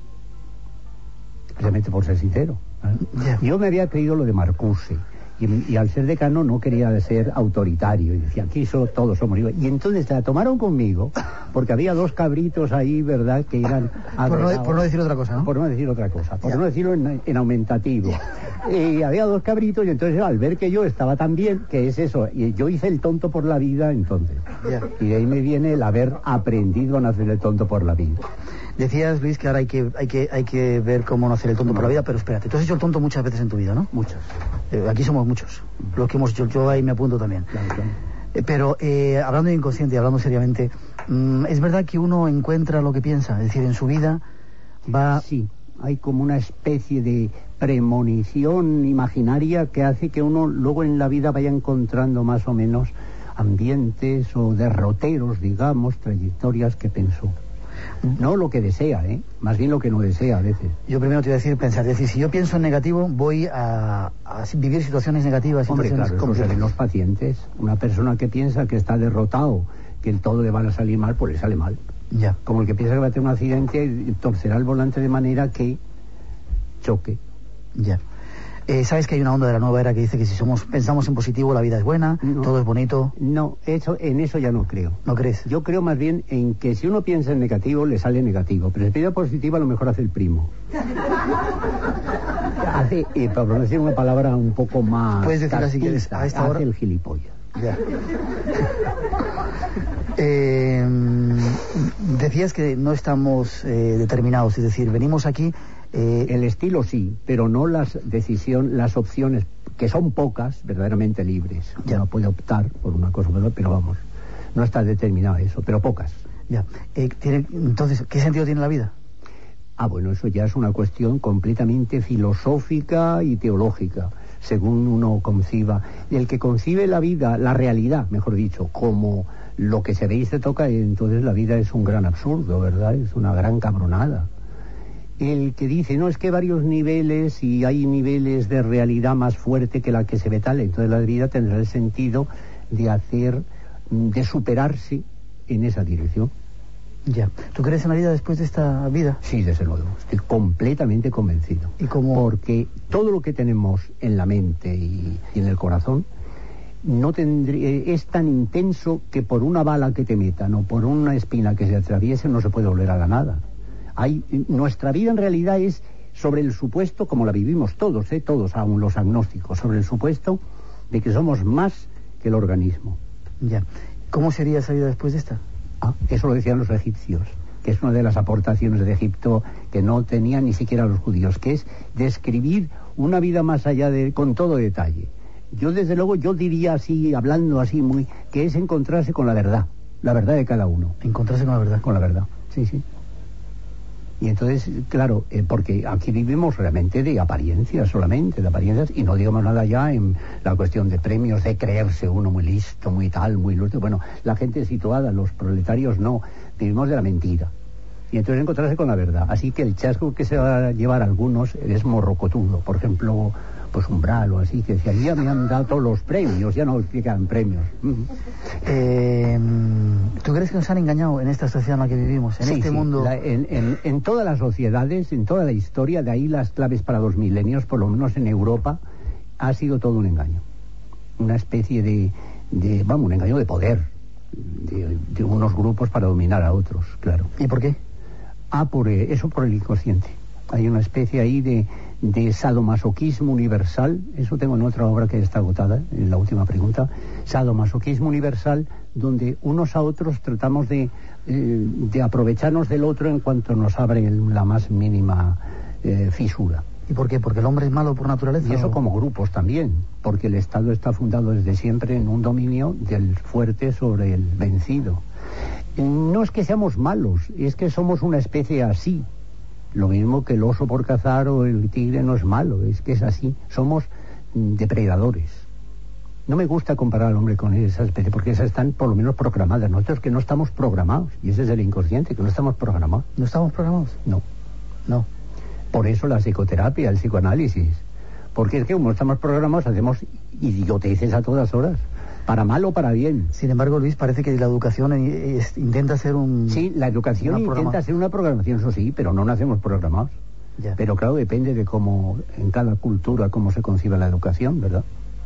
Precisamente por ser sincero. ¿eh? Yeah. Yo me había creído lo de Marcuse. Y, y al ser decano no quería ser autoritario y decía, aquí so, todos somos iguales. Y entonces la tomaron conmigo porque había dos cabritos ahí, ¿verdad?, que eran... Por no, por no decir otra cosa, ¿no? Por no decir otra cosa, por yeah. no decirlo en, en aumentativo. Y había dos cabritos y entonces al ver que yo estaba tan bien, que es eso, y yo hice el tonto por la vida entonces. Yeah. Y de ahí me viene el haber aprendido a no hacer el tonto por la vida. Decías, Luis, que ahora hay que, hay que, hay que ver cómo no hacer el tonto no. por la vida, pero espérate, tú has hecho el tonto muchas veces en tu vida, ¿no? Muchas. Eh, aquí somos muchos, los que hemos hecho, yo ahí me apunto también. Claro, claro. Eh, pero eh, hablando de inconsciente y hablando seriamente, mmm, ¿es verdad que uno encuentra lo que piensa? Es decir, en su vida va... Sí, hay como una especie de premonición imaginaria que hace que uno luego en la vida vaya encontrando más o menos ambientes o derroteros, digamos, trayectorias que pensó. No lo que desea, ¿eh? Más bien lo que no desea a veces. Yo primero te iba a decir pensar, es decir, si yo pienso en negativo, voy a, a vivir situaciones negativas. Hombre, situaciones claro, eso se ve en los pacientes. Una persona que piensa que está derrotado, que el todo le va a salir mal, pues le sale mal. Ya. Como el que piensa que va a tener un accidente y torcerá el volante de manera que choque. Ya. Eh, ¿Sabes que hay una onda de la nueva era que dice que si somos pensamos en positivo la vida es buena, no, todo es bonito? No, eso, en eso ya no creo. ¿No crees? Yo creo más bien en que si uno piensa en negativo, le sale negativo. Pero si piensa positivo, a lo mejor hace el primo. hace, eh, para decir una palabra un poco más... Puedes decir así que a esta hace hora... el gilipollas. Ya. eh, decías que no estamos eh, determinados, es decir, venimos aquí... Eh, el estilo sí, pero no las decisiones, las opciones, que son pocas, verdaderamente libres. Ya no puede optar por una cosa o otra, pero vamos, no está determinado eso, pero pocas. Ya. Eh, tiene, entonces, ¿qué sentido tiene la vida? Ah, bueno, eso ya es una cuestión completamente filosófica y teológica, según uno conciba. El que concibe la vida, la realidad, mejor dicho, como lo que se ve y se toca, entonces la vida es un gran absurdo, ¿verdad? Es una gran cabronada. El que dice, no, es que hay varios niveles y hay niveles de realidad más fuerte que la que se ve tal, entonces la vida tendrá el sentido de hacer, de superarse en esa dirección. Ya. ¿Tú crees en la vida después de esta vida? Sí, desde luego. Estoy completamente convencido. ¿Y cómo? Porque todo lo que tenemos en la mente y, y en el corazón no tendría, es tan intenso que por una bala que te metan o por una espina que se atraviese no se puede volver a la nada. Hay, nuestra vida en realidad es sobre el supuesto, como la vivimos todos, ¿eh? todos, aún los agnósticos, sobre el supuesto de que somos más que el organismo. Ya. ¿Cómo sería esa vida después de esta? Ah, eso lo decían los egipcios, que es una de las aportaciones de Egipto que no tenían ni siquiera los judíos, que es describir una vida más allá de, con todo detalle. Yo desde luego, yo diría así, hablando así muy, que es encontrarse con la verdad, la verdad de cada uno. Encontrarse con la verdad. Con la verdad, sí, sí. Y entonces, claro, eh, porque aquí vivimos realmente de apariencias solamente, de apariencias, y no digamos nada ya en la cuestión de premios, de creerse uno muy listo, muy tal, muy listo. Bueno, la gente situada, los proletarios no, vivimos de la mentira. Y entonces encontrarse con la verdad. Así que el chasco que se va a llevar a algunos es morrocotudo. Por ejemplo, pues Umbral o así, que decía, ya me han dado todos los premios, ya no quedan premios. Eh, ¿Tú crees que nos han engañado en esta sociedad en la que vivimos, en sí, este sí. mundo? La, en, en, en todas las sociedades, en toda la historia, de ahí las claves para los milenios, por lo menos en Europa, ha sido todo un engaño. Una especie de, de vamos, un engaño de poder, de, de unos grupos para dominar a otros, claro. ¿Y por qué? Ah, por eh, eso por el inconsciente. Hay una especie ahí de, de sadomasoquismo universal, eso tengo en otra obra que está agotada, en la última pregunta, sadomasoquismo universal, donde unos a otros tratamos de, eh, de aprovecharnos del otro en cuanto nos abre el, la más mínima eh, fisura. ¿Y por qué? ¿Porque el hombre es malo por naturaleza? Y eso o... como grupos también, porque el Estado está fundado desde siempre en un dominio del fuerte sobre el vencido. No es que seamos malos, es que somos una especie así. Lo mismo que el oso por cazar o el tigre no es malo, es que es así. Somos depredadores. No me gusta comparar al hombre con esa especie, porque esas están por lo menos programadas. Nosotros que no estamos programados, y ese es el inconsciente, que no estamos programados. ¿No estamos programados? No. No. Por eso la psicoterapia, el psicoanálisis. Porque es que como estamos programados, hacemos idioteces a todas horas. Para mal o para bien. Sin embargo, Luis, parece que la educación es, intenta ser un... Sí, la educación intenta ser una programación, eso sí, pero no nacemos programados. Ya. Pero claro, depende de cómo, en cada cultura, cómo se concibe la educación, ¿verdad?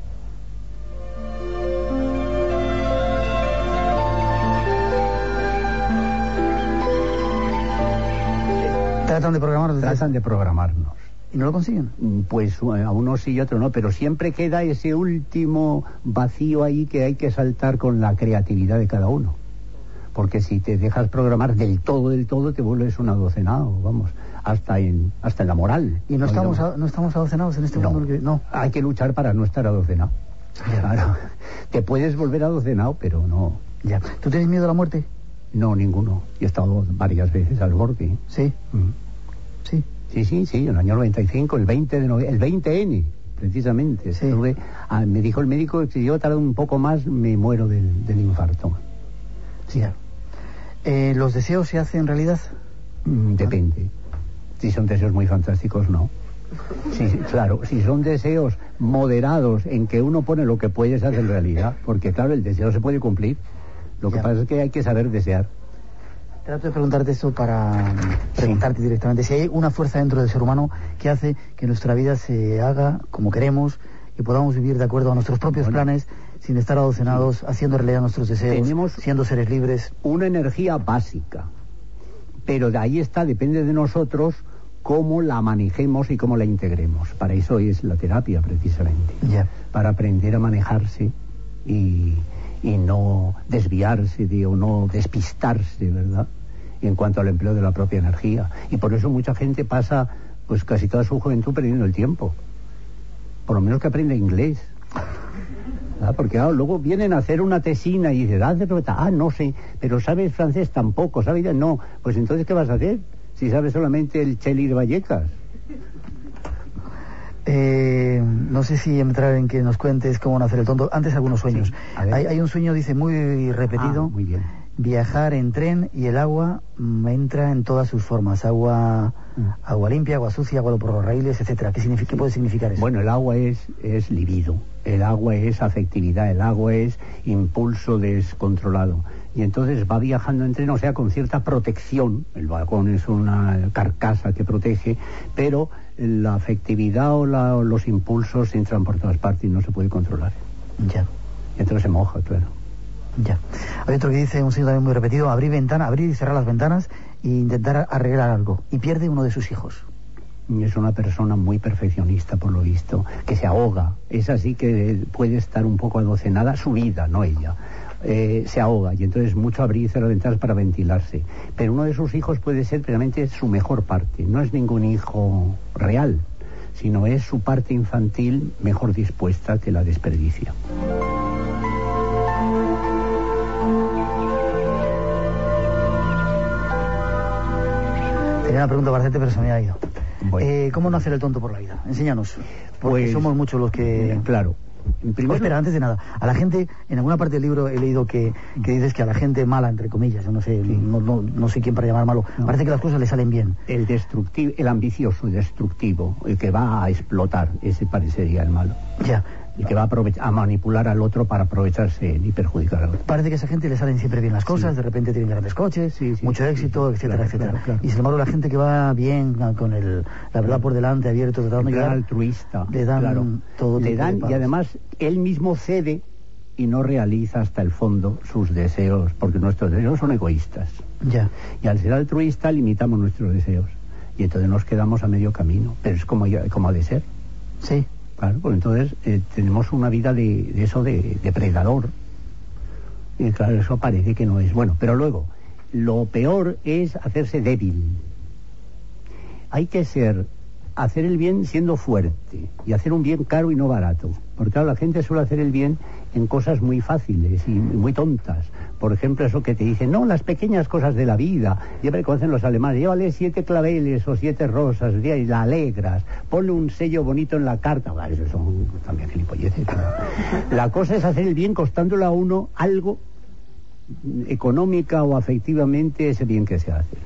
Tratan de programarnos. Tratan de programarnos. ¿Y no lo consiguen? Pues a unos sí y a otros no, pero siempre queda ese último vacío ahí que hay que saltar con la creatividad de cada uno. Porque si te dejas programar del todo, del todo, te vuelves un adocenado, vamos, hasta en hasta en la moral. ¿Y no, estamos, a, no estamos adocenados en este no, mundo? Que, no, hay que luchar para no estar adocenado. Claro. Te puedes volver adocenado, pero no. Ya. ¿Tú tienes miedo a la muerte? No, ninguno. Yo he estado varias veces al borde. ¿Sí? Mm. Sí. Sí, sí, sí, en el año noventa y cinco, el veinte de nove- el veinte ene, precisamente. Sí. Estuve, ah, me dijo el médico que si yo tardo un poco más me muero del, del infarto. Sí. Eh, ¿Los deseos se hacen realidad? Mm, depende. Si son deseos muy fantásticos, no. Sí, claro, si son deseos moderados en que uno pone lo que puedes hacer en realidad, porque claro, el deseo se puede cumplir. Lo que Ya. pasa es que hay que saber desear. Trato de preguntarte esto para preguntarte sí. directamente si hay una fuerza dentro del ser humano que hace que nuestra vida se haga como queremos y podamos vivir de acuerdo a nuestros propios bueno. planes sin estar adocenados, sí. haciendo realidad nuestros deseos, Tenemos siendo seres libres. Una energía básica, pero de ahí está, depende de nosotros cómo la manejemos y cómo la integremos. Para eso es la terapia, precisamente. Yeah. Para aprender a manejarse y, y no desviarse de, o no despistarse, ¿verdad?, en cuanto al empleo de la propia energía. Y por eso mucha gente pasa pues casi toda su juventud perdiendo el tiempo. Por lo menos que aprenda inglés. ¿Verdad? Porque ah, luego vienen a hacer una tesina y dicen, ah, no sé, pero ¿sabes francés? Tampoco, ¿sabes? No, pues entonces ¿qué vas a hacer? Si sabes solamente el Chelir Vallecas. Eh, no sé si entrar en que nos cuentes cómo nacer el tonto. Antes algunos sueños. Sí, hay, hay un sueño, dice, muy repetido. Ah, muy bien. Viajar en tren y el agua mm, entra en todas sus formas. Agua mm. agua limpia, agua sucia, agua por los raíles, etcétera. ¿Qué, significa, ¿Qué puede significar eso? Bueno, el agua es, es libido. El agua es afectividad. El agua es impulso descontrolado. Y entonces va viajando en tren, o sea, con cierta protección. El vagón es una carcasa que protege, pero la afectividad o, la, o los impulsos entran por todas partes y no se puede controlar. Ya. Y entonces se moja, claro. Ya. Hay otro que dice, un signo también muy repetido, abrir ventana, abrir y cerrar las ventanas e intentar arreglar algo. Y pierde uno de sus hijos. Es una persona muy perfeccionista, por lo visto, que se ahoga. Es así que puede estar un poco adocenada, su vida, no ella. Eh, se ahoga y entonces mucho abrir y cerrar ventanas para ventilarse. Pero uno de sus hijos puede ser realmente su mejor parte. No es ningún hijo real, sino es su parte infantil mejor dispuesta que la desperdicia. Tenía una pregunta para hacerte, pero se me ha ido. Bueno. Eh, ¿Cómo no hacer el tonto por la vida? Enséñanos. Porque pues, somos muchos los que... Claro. En primer... oh, espera, antes de nada, a la gente, en alguna parte del libro he leído que, que dices que a la gente mala, entre comillas, yo no sé, sí. no, no, no sé quién para llamar malo, no. Parece que las cosas le salen bien. El destructivo, el ambicioso y destructivo, el que va a explotar, ese parecería el malo. Ya. El que va a, a manipular al otro para aprovecharse y perjudicar al otro. Parece que a esa gente le salen siempre bien las cosas, sí. De repente tienen grandes coches, sí, sí, mucho sí, éxito, sí, etcétera, claro, etcétera. Claro, claro. Y sin embargo la gente que va bien, con el, la verdad por delante, abierto, tratando de ayudar, altruista, le dan claro. todo le dan y además él mismo cede y no realiza hasta el fondo sus deseos, porque nuestros deseos son egoístas. Ya. Y al ser altruista limitamos nuestros deseos y entonces nos quedamos a medio camino, pero es como, como ha de ser. Sí. Claro, pues entonces eh, tenemos una vida de, de eso de depredador. Y claro, eso parece que no es bueno. Pero luego, lo peor es hacerse débil. Hay que ser, hacer el bien siendo fuerte. Y hacer un bien caro y no barato. Porque claro, la gente suele hacer el bien en cosas muy fáciles y muy tontas. Por ejemplo, eso que te dicen, no, las pequeñas cosas de la vida. Siempre conocen los alemanes, llévale siete claveles o siete rosas, y la alegras, ponle un sello bonito en la carta. Bueno, eso son también gilipolleces. ¿No? La cosa es hacer el bien costándole a uno algo, económica o afectivamente, ese bien que se hace.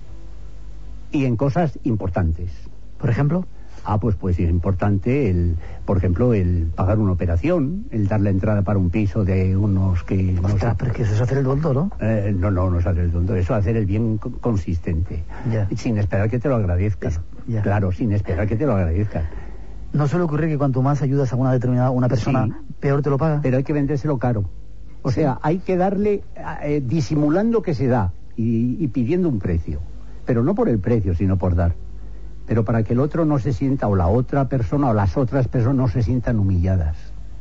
Y en cosas importantes. Por ejemplo... Ah, pues pues es importante, el, por ejemplo, el pagar una operación, el dar la entrada para un piso de unos que... Ostras, pero que eso es hacer el tonto, ¿no? Eh, no, no, no es hacer el tonto, eso es hacer el bien co- consistente, yeah. Sin esperar que te lo agradezcan, yeah. Claro, sin esperar que te lo agradezcan. ¿No suele ocurrir que cuanto más ayudas a una determinada una persona, sí, peor te lo paga? Pero hay que vendérselo caro, o sea, hay que darle, eh, disimulando que se da y, y pidiendo un precio, pero no por el precio, sino por dar. Pero para que el otro no se sienta, o la otra persona, o las otras personas no se sientan humilladas.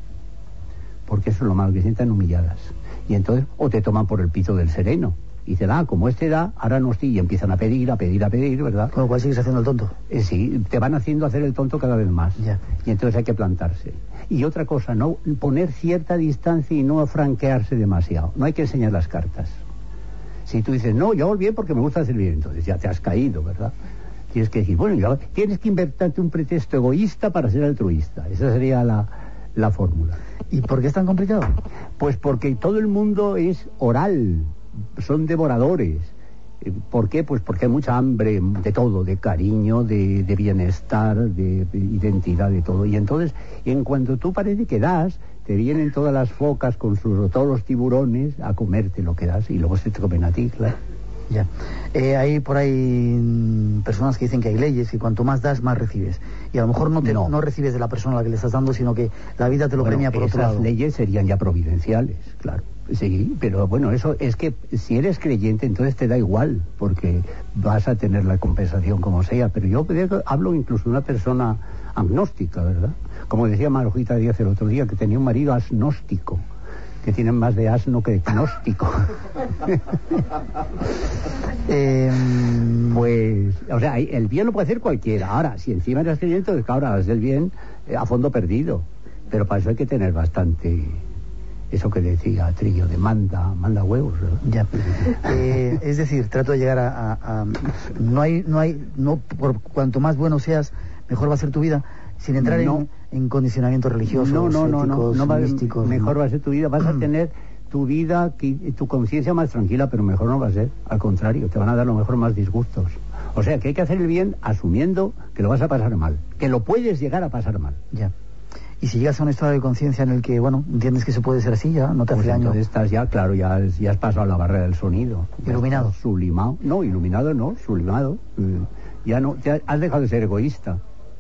Porque eso es lo malo, que se sientan humilladas. Y entonces, o te toman por el pito del sereno. Y dicen, ah, como este da, ahora no estoy. Y empiezan a pedir, a pedir, a pedir, ¿verdad? Con lo cual sigues haciendo el tonto. Eh, sí, te van haciendo hacer el tonto cada vez más. Ya. Y entonces hay que plantarse. Y otra cosa, no poner cierta distancia y no franquearse demasiado. No hay que enseñar las cartas. Si tú dices, no, yo hago el bien porque me gusta hacer bien, entonces ya te has caído, ¿verdad? Tienes que decir, bueno, ya, tienes que inventarte un pretexto egoísta para ser altruista. Esa sería la, la fórmula. ¿Y por qué es tan complicado? Pues porque todo el mundo es oral, son devoradores. ¿Por qué? Pues porque hay mucha hambre de todo, de cariño, de, de bienestar, de, de identidad, de todo. Y entonces, en cuanto tú parece que das, te vienen todas las focas con sus, todos los tiburones a comerte lo que das y luego se te comen a ti, claro. Ya. Eh, hay por ahí mm, personas que dicen que hay leyes, que cuanto más das, más recibes. Y a lo mejor no, te, no. no recibes de la persona a la que le estás dando, sino que la vida te lo bueno, premia por otro lado. Esas leyes serían ya providenciales, claro. Sí, pero bueno, eso es que si eres creyente, entonces te da igual, porque vas a tener la compensación como sea. Pero yo hablo incluso de una persona agnóstica, ¿verdad? Como decía Marujita Díaz el otro día, que tenía un marido agnóstico, que tienen más de asno que de gnóstico. eh, pues, o sea, el bien lo puede hacer cualquiera. Ahora, si encima eres creyente, pues ahora es del bien eh, a fondo perdido. Pero para eso hay que tener bastante... Eso que decía Trillo, de manda, manda huevos, ¿verdad? Ya. Eh, es decir, trato de llegar a... a, a no hay, no hay, no por cuanto más bueno seas, mejor va a ser tu vida, sin entrar no. en, en condicionamientos religiosos, no, no, no, éticos, no, no, no místicos. Mejor ¿no? va a ser tu vida, vas a tener tu vida, tu conciencia más tranquila, pero mejor no va a ser. Al contrario, te van a dar lo mejor más disgustos. O sea, que hay que hacer el bien asumiendo que lo vas a pasar mal, que lo puedes llegar a pasar mal. Ya. Y si llegas a un estado de conciencia en el que, bueno, entiendes que se puede ser así, ya no te hace pues daño. Entonces estás ya, claro, ya, ya has pasado la barrera del sonido. Iluminado. Sublimado. No, iluminado no, sublimado. Ya no, ya has dejado de ser egoísta.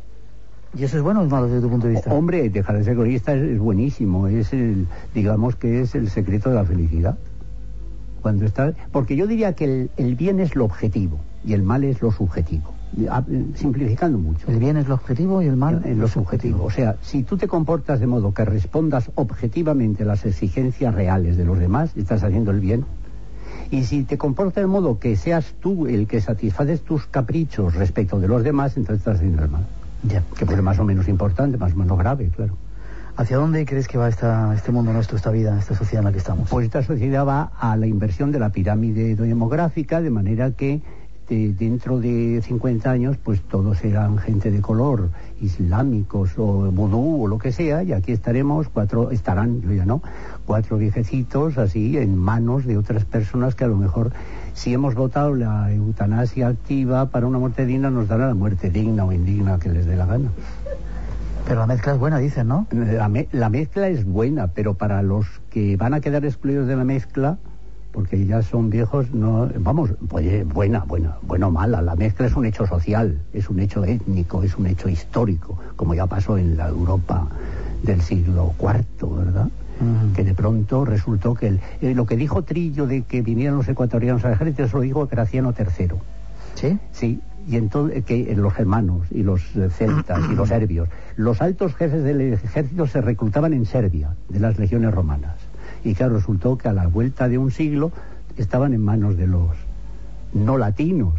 ¿Y eso es bueno o es malo desde tu punto de vista? O, hombre, dejar de ser egoísta es, es buenísimo. Es el, digamos que es el secreto de la felicidad. Cuando estás, porque yo diría que el, el bien es lo objetivo y el mal es lo subjetivo. Simplificando mucho. El bien es lo objetivo y el mal es lo subjetivo. O sea, si tú te comportas de modo que respondas objetivamente a las exigencias reales de los demás, estás haciendo el bien. Y si te comportas de modo que seas tú el que satisfaces tus caprichos respecto de los demás, entonces estás haciendo el mal. Ya. Que puede ser más o menos importante, más o menos grave, claro. ¿Hacia dónde crees que va esta, este mundo nuestro, esta vida, esta sociedad en la que estamos? Pues esta sociedad va a la inversión de la pirámide demográfica, de manera que de, dentro de cincuenta años, pues todos serán gente de color, islámicos o vudú o lo que sea, y aquí estaremos, cuatro, estarán, yo ya no, cuatro viejecitos así en manos de otras personas que a lo mejor, si hemos votado la eutanasia activa para una muerte digna, nos dará la muerte digna o indigna que les dé la gana. Pero la mezcla es buena, dicen, ¿no? La, me, la mezcla es buena, pero para los que van a quedar excluidos de la mezcla, porque ya son viejos, no, vamos, pues buena, buena, buena o mala. La mezcla es un hecho social, es un hecho étnico, es un hecho histórico, como ya pasó en la Europa del siglo cuarto, ¿verdad? Uh-huh. Que de pronto resultó que el, eh, lo que dijo Trillo de que vinieran los ecuatorianos al ejército, eso lo dijo Graciano tercero. ¿Sí? Sí. Y entonces que los germanos y los celtas y los serbios, los altos jefes del ejército se reclutaban en Serbia, de las legiones romanas. Y claro, resultó que a la vuelta de un siglo estaban en manos de los no latinos.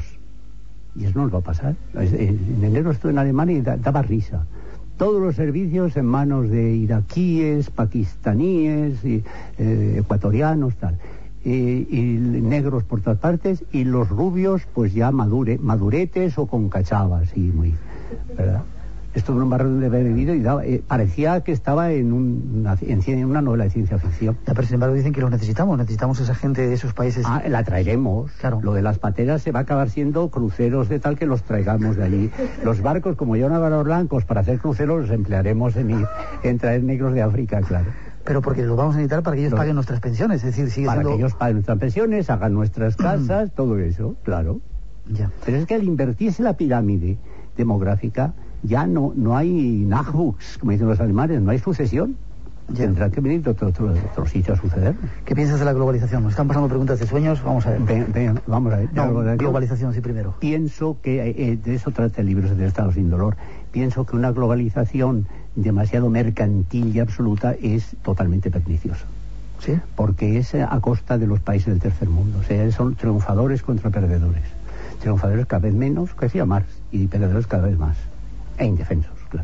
Y eso no nos va a pasar. En enero estuve en Alemania y daba risa. Todos los servicios en manos de iraquíes, pakistaníes, y, eh, ecuatorianos, tal. Y, y negros por todas partes, y los rubios pues ya madure, maduretes o con cachavas, y muy, ¿verdad? Estuve en un barrio donde había vivido y daba, eh, parecía que estaba en, un, una, en una novela de ciencia ficción. Ya, pero sin embargo dicen que los necesitamos, necesitamos a esa gente de esos países. Ah, la traeremos. Claro. Lo de las pateras se va a acabar siendo cruceros de tal que los traigamos de allí. Los barcos, como ya no habrá blancos para hacer cruceros, los emplearemos en, ir, en traer negros de África, claro. Pero porque los vamos a necesitar para que ellos paguen nuestras pensiones, es decir, sigue para siendo... que ellos paguen nuestras pensiones, hagan nuestras casas, todo eso, claro. Ya. Pero es que al invertirse la pirámide demográfica, ya no, no hay Nachwuchs, como dicen los alemanes, no hay sucesión. Ya. Tendrá que venir de otro, otro, otro sitio a suceder. ¿Qué piensas de la globalización? Nos están pasando preguntas de sueños, vamos a ver. Ven, ven, vamos a ver. No, globalización, sí, primero. Pienso que, eh, de eso trata el libro del Estado sin dolor, pienso que una globalización demasiado mercantil y absoluta es totalmente perniciosa. ¿Sí? Porque es a costa de los países del tercer mundo. O sea, son triunfadores contra perdedores. Triunfadores cada vez menos, que decía Marx, y perdedores cada vez más. E indefensos, claro.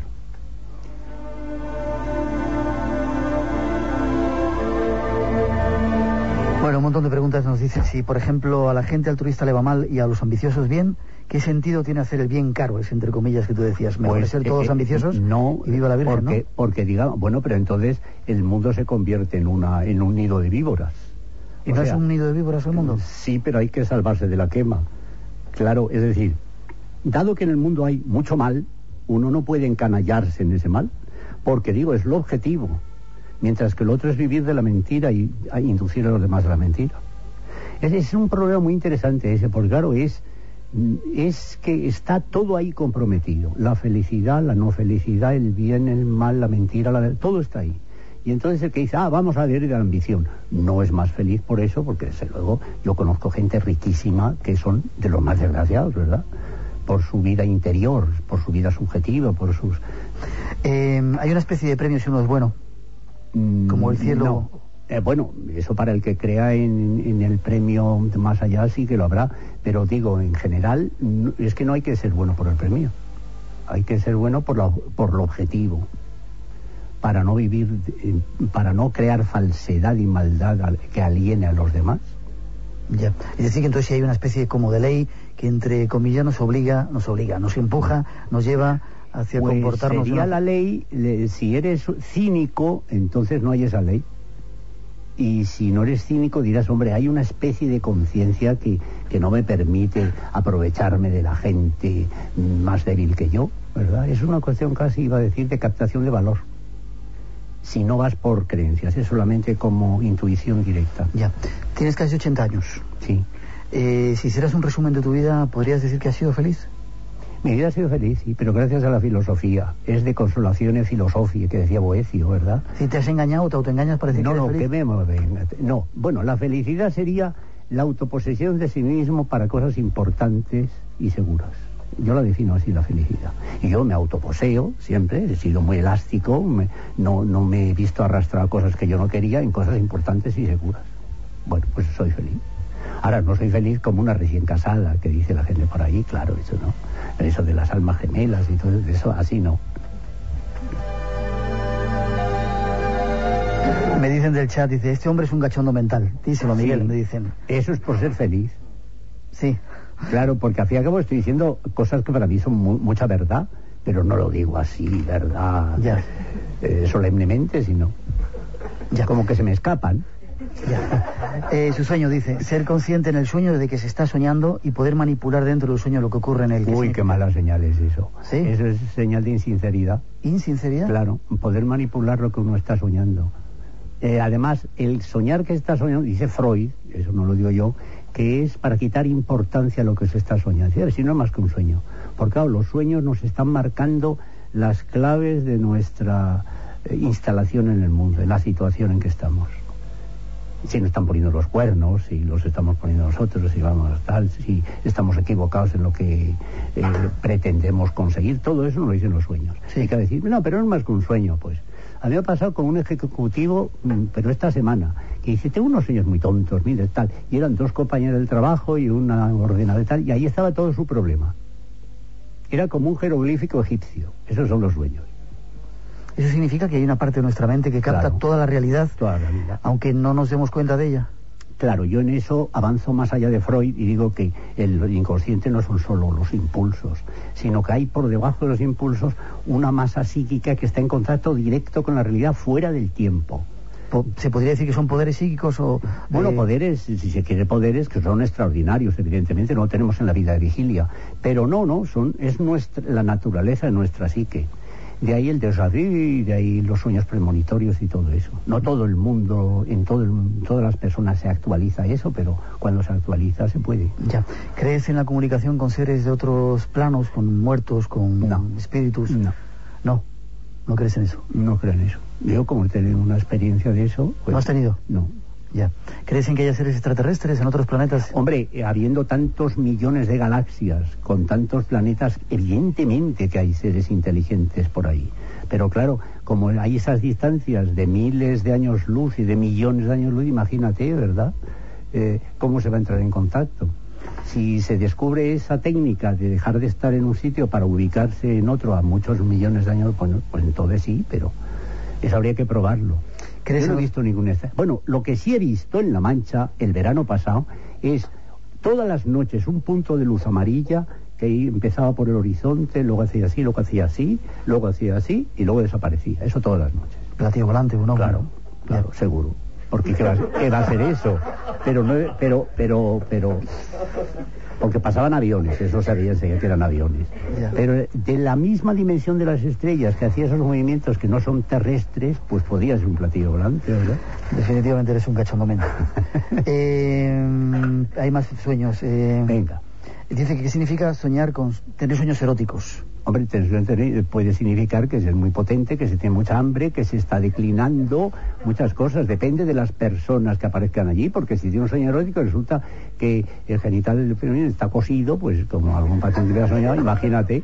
Bueno, Bueno, un montón de preguntas nos dicen si, por ejemplo, a la gente altruista le va mal y a los ambiciosos bien. ¿Qué sentido tiene hacer el bien caro? Es entre comillas que tú decías. Mejor pues, ser todos eh, ambiciosos no, y viva la Virgen, porque, ¿no? Porque digamos, bueno, pero entonces el mundo se convierte en una en un nido de víboras. ¿Y o no sea, es un nido de víboras el mundo? Sí, pero hay que salvarse de la quema. Claro, es decir, dado que en el mundo hay mucho mal, uno no puede encanallarse en ese mal, porque digo, es lo objetivo, mientras que lo otro es vivir de la mentira y, y inducir a los demás a la mentira. Es, es un problema muy interesante ese, porque claro, es, es que está todo ahí comprometido. La felicidad, la no felicidad, el bien, el mal, la mentira, la, todo está ahí. Y entonces el que dice, ah, vamos a ver de la ambición, no es más feliz por eso, porque desde luego yo conozco gente riquísima que son de los más desgraciados, ¿verdad? Por su vida interior, por su vida subjetiva, por sus... Eh, hay una especie de premio si uno es bueno, como el cielo... No. Eh, bueno, eso para el que crea en, en el premio más allá sí que lo habrá, pero digo, en general, no, es que no hay que ser bueno por el premio, hay que ser bueno por, la, por lo objetivo, para no vivir, eh, para no crear falsedad y maldad al, que aliene a los demás. Ya, es decir, que entonces si hay una especie como de ley que entre comillas nos obliga, nos obliga, nos empuja, nos lleva hacia pues comportarnos... Sería una... la ley, le, si eres cínico, entonces no hay esa ley. Y si no eres cínico dirás, hombre, hay una especie de conciencia que, que no me permite aprovecharme de la gente más débil que yo, ¿verdad? Es una cuestión casi, iba a decir, de captación de valor. Si no vas por creencias, es solamente como intuición directa. Ya. Tienes casi ochenta años. Sí. Eh, si hicieras un resumen de tu vida, ¿podrías decir que has sido feliz? Mi vida ha sido feliz, sí, pero gracias a la filosofía. Es de consolaciones filosofía, que decía Boecio, ¿verdad? Si te has engañado, te autoengañas para decir no, que eres no, feliz. que me mueven. No, bueno, la felicidad sería la autoposesión de sí mismo para cosas importantes y seguras. Yo la defino así, la felicidad. Y yo me autoposeo siempre, he sido muy elástico, me, no, no me he visto arrastrado a cosas que yo no quería, en cosas importantes y seguras. Bueno, pues soy feliz. Ahora, no soy feliz como una recién casada, que dice la gente por ahí, claro, eso no. Eso de las almas gemelas y todo eso, así no. Me dicen del chat, dice, este hombre es un gachondo mental. Díselo, Miguel, Sí, me dicen. Eso es por ser feliz. Sí. Claro, porque al fin y al cabo estoy diciendo cosas que para mí son mu mucha verdad, pero no lo digo así, verdad, ya. Eh, solemnemente, sino ya. Como que se me escapan. Ya. Eh, su sueño, dice, ser consciente en el sueño de que se está soñando y poder manipular dentro del sueño lo que ocurre en él. Uy, qué mala señal es eso. ¿Sí? Eso es señal de insinceridad. ¿Insinceridad? Claro, poder manipular lo que uno está soñando. Eh, además, el soñar que está soñando, dice Freud, eso no lo digo yo, que es para quitar importancia a lo que se está soñando. Si no es más que un sueño. Porque claro, los sueños nos están marcando las claves de nuestra eh, instalación en el mundo, en la situación en que estamos. Si nos están poniendo los cuernos, si los estamos poniendo nosotros, si vamos tal, si estamos equivocados en lo que eh, pretendemos conseguir, todo eso nos lo dicen los sueños. Sí. Hay que decir, no, pero no es más que un sueño, pues. A mí me ha pasado con un ejecutivo, pero esta semana, que dice, tengo unos sueños muy tontos, mire, tal, y eran dos compañeros del trabajo y una ordenadora y tal, y ahí estaba todo su problema. Era como un jeroglífico egipcio, esos son los sueños. Eso significa que hay una parte de nuestra mente que capta claro, toda la realidad, toda la realidad, aunque no nos demos cuenta de ella. Claro, yo en eso avanzo más allá de Freud y digo que el inconsciente no son solo los impulsos, sino que hay por debajo de los impulsos una masa psíquica que está en contacto directo con la realidad fuera del tiempo. ¿Se podría decir que son poderes psíquicos o...? Bueno, eh... poderes, si se quiere poderes, que son extraordinarios, evidentemente, no lo tenemos en la vida de vigilia, pero no, no, son es nuestra, la naturaleza de nuestra psique. De ahí el déjà vu, de ahí los sueños premonitorios y todo eso. No todo el mundo, en todo el, todas las personas se actualiza eso, pero cuando se actualiza se puede. Ya. ¿Crees en la comunicación con seres de otros planos, con muertos, con no. espíritus? No. No. ¿No crees en eso? No creo en eso. Yo, como he tenido una experiencia de eso... Pues, ¿no has tenido? No. Ya. ¿Crees en que haya seres extraterrestres en otros planetas? Hombre, habiendo tantos millones de galaxias, con tantos planetas, evidentemente que hay seres inteligentes por ahí. Pero claro, como hay esas distancias de miles de años luz y de millones de años luz, imagínate, ¿verdad? Eh, ¿Cómo se va a entrar en contacto? Si se descubre esa técnica de dejar de estar en un sitio para ubicarse en otro a muchos millones de años, bueno, pues entonces sí, pero eso habría que probarlo. Yo no he visto ninguna estrella. Bueno, lo que sí he visto en La Mancha el verano pasado es todas las noches un punto de luz amarilla que empezaba por el horizonte, luego hacía así, luego hacía así, luego hacía así y luego desaparecía. Eso todas las noches. Platillo volante, ¿no? Claro, claro, seguro. Porque ¿qué va, qué va a hacer eso? Pero no, pero, pero, pero, porque pasaban aviones, eso sabía enseguida que eran aviones. Ya. Pero de la misma dimensión de las estrellas que hacía esos movimientos que no son terrestres, pues podía ser un platillo volante, ¿verdad? Definitivamente eres un cachondomento. eh, hay más sueños. Eh, Venga. Dice que qué significa soñar con tener sueños eróticos. Hombre, puede significar que es muy potente, que se tiene mucha hambre, que se está declinando, muchas cosas. Depende de las personas que aparezcan allí, porque si tiene un sueño erótico resulta que el genital del femenino está cosido, pues como algún paciente que ha soñado, imagínate.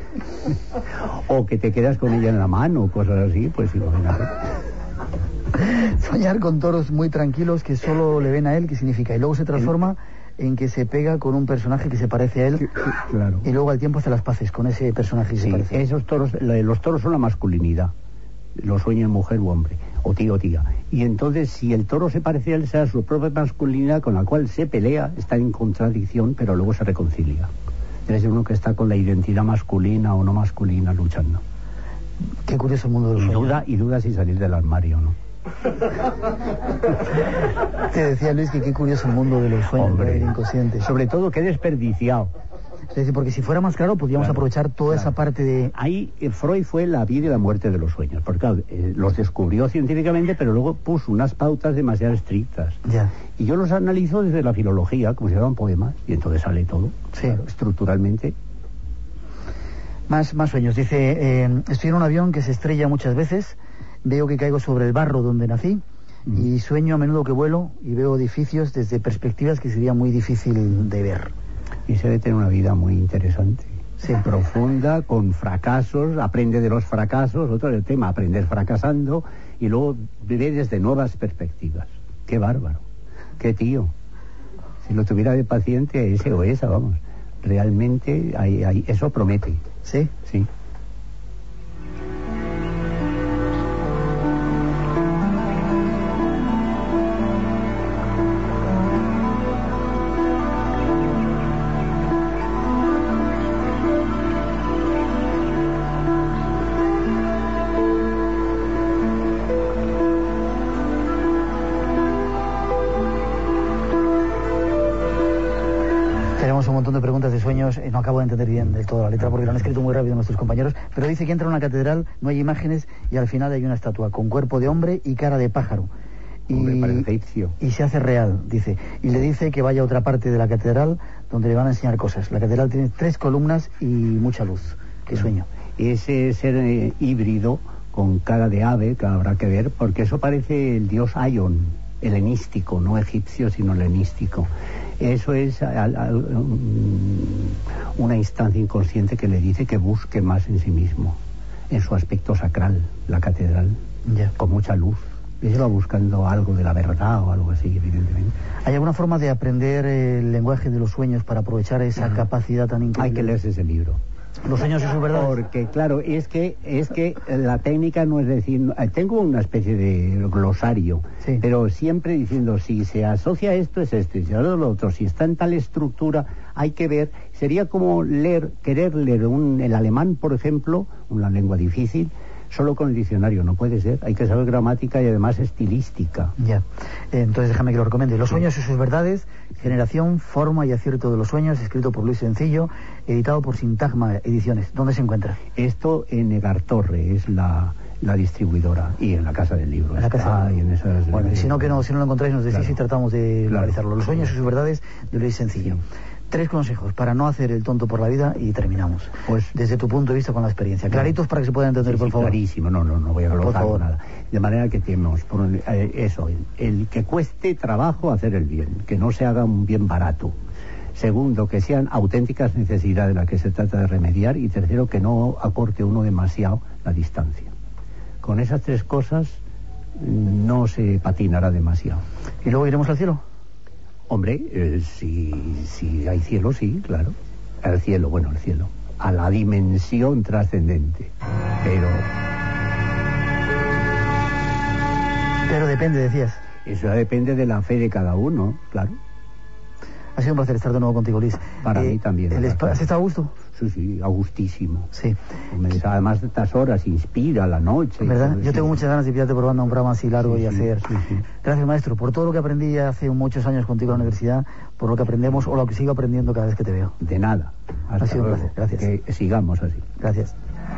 O que te quedas con ella en la mano, cosas así, pues imagínate. Soñar con toros muy tranquilos que solo le ven a él, ¿qué significa? Y luego se transforma en que se pega con un personaje que se parece a él, sí, claro. Y luego al tiempo hace las paces con ese personaje que sí, se parece. Esos toros, los toros son la masculinidad, lo sueña mujer u hombre, o tío o tía. Y entonces si el toro se parece a él, será su propia masculinidad con la cual se pelea, está en contradicción, pero luego se reconcilia. Debe ser uno que está con la identidad masculina o no masculina luchando. Qué curioso el mundo de los y sueños. duda, y duda si salir del armario, ¿no? Te decía Luis que qué curioso el mundo de los sueños, hombre, inconsciente. Sobre todo qué desperdiciado. Es decir, porque si fuera más claro podríamos claro, aprovechar toda claro. esa parte de... Ahí eh, Freud fue la vida y la muerte de los sueños, porque claro, eh, los descubrió científicamente, pero luego puso unas pautas demasiado estrictas. Ya. Y yo los analizo desde la filología, como si fueran poemas, y entonces sale todo, sí. Claro, estructuralmente. Más, más sueños. Dice, eh, estoy en un avión que se estrella muchas veces, veo que caigo sobre el barro donde nací, mm. y sueño a menudo que vuelo y veo edificios desde perspectivas que sería muy difícil de ver. Y se debe tener una vida muy interesante, sí. profunda, con fracasos, aprende de los fracasos, otro es el tema, aprender fracasando, y luego ve desde nuevas perspectivas. Qué bárbaro, qué tío. Si lo tuviera de paciente, ese o esa, vamos, realmente hay, hay, eso promete. ¿Sí? Sí. No acabo de entender bien del todo la letra porque lo han escrito muy rápido nuestros compañeros, pero dice que entra en una catedral, no hay imágenes y al final hay una estatua con cuerpo de hombre y cara de pájaro. Hombre, y, parece egipcio. Y se hace real, dice. Y le dice que vaya a otra parte de la catedral donde le van a enseñar cosas. La catedral tiene tres columnas y mucha luz. Qué sueño. Ese ser eh, híbrido con cara de ave que habrá que ver, porque eso parece el dios Aion, helenístico, no egipcio sino helenístico. Eso es a, a, a, una instancia inconsciente que le dice que busque más en sí mismo, en su aspecto sacral, la catedral, ya. Con mucha luz. Y se va buscando algo de la verdad o algo así, evidentemente. ¿Hay alguna forma de aprender el lenguaje de los sueños para aprovechar esa uh-huh. capacidad tan increíble? Hay que leerse ese libro. Los sueños y sus verdades. Porque, claro, es que es que la técnica no es decir... Tengo una especie de glosario, sí. Pero siempre diciendo, si se asocia esto, es esto, y si ahora lo otro. Si está en tal estructura, hay que ver... Sería como leer, querer leer un, el alemán, por ejemplo, una lengua difícil, solo con el diccionario. No puede ser. Hay que saber gramática y además estilística. Ya. Eh, entonces déjame que lo recomiende. Los sueños y sus verdades, generación, forma y acierto de los sueños, escrito por Luis Sencillo, editado por Sintagma Ediciones. ¿Dónde se encuentra? Esto en Egartorre es la, la distribuidora, y en la Casa del Libro. En la Casa del Libro. Y en esas, bueno, y si no, que no, si no lo encontráis, nos decís, claro, y tratamos de claro. localizarlo. Los sueños y sus verdades, de Luis Sencillo. Sí. Tres consejos para no hacer el tonto por la vida y terminamos. Pues desde tu punto de vista con la experiencia. Claritos para que se pueda entender, sí, por sí, favor. Clarísimo, no, no, no voy a colocar nada. De manera que tenemos por eh, eso, el, el que cueste trabajo hacer el bien, que no se haga un bien barato. Segundo, que sean auténticas necesidades las que se trata de remediar. Y tercero, que no acorte uno demasiado la distancia. Con esas tres cosas no se patinará demasiado. ¿Y luego iremos al cielo? Hombre, eh, si, si hay cielo, sí, claro. Al cielo, bueno, al cielo. A la dimensión trascendente. Pero... Pero depende, decías. Eso depende de la fe de cada uno, claro. Ha sido un placer estar de nuevo contigo, Luis. Para eh, mí también. El espa- ¿Has estado a gusto? Sí, sí, a gustísimo. Sí. Además de estas horas, inspira la noche. ¿Verdad? Yo tengo muchas ganas de pillarte probando un programa así largo sí, y sí, hacer... Sí, sí. Gracias, maestro, por todo lo que aprendí hace muchos años contigo en la universidad, por lo que aprendemos o lo que sigo aprendiendo cada vez que te veo. De nada. Hasta Ha sido un luego. placer, gracias. Que sigamos así. Gracias.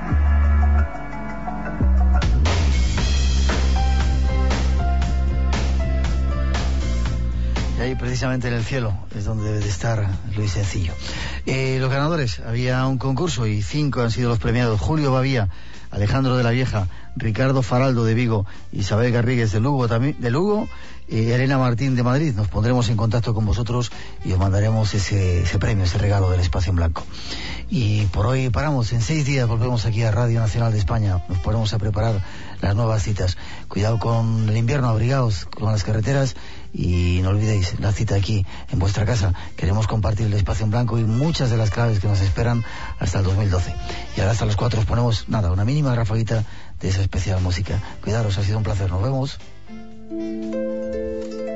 Y ahí precisamente en el cielo es donde debe de estar Luis Sencillo. Eh, los ganadores, había un concurso y cinco han sido los premiados. Julio Bavía, Alejandro de la Vieja, Ricardo Faraldo de Vigo, Isabel Garrigues de Lugo, también de Lugo, eh, Elena Martín de Madrid. Nos pondremos en contacto con vosotros y os mandaremos ese, ese premio, ese regalo del Espacio en Blanco. Y por hoy paramos, en seis días volvemos aquí a Radio Nacional de España, nos ponemos a preparar las nuevas citas. Cuidado con el invierno, abrigaos con las carreteras y no olvidéis la cita aquí en vuestra casa. Queremos compartir el Espacio en Blanco y muchas de las claves que nos esperan hasta el dos mil doce. Y ahora hasta las cuatro os ponemos, nada, una mínima rafaguita de esa especial música. Cuidaros, ha sido un placer, nos vemos.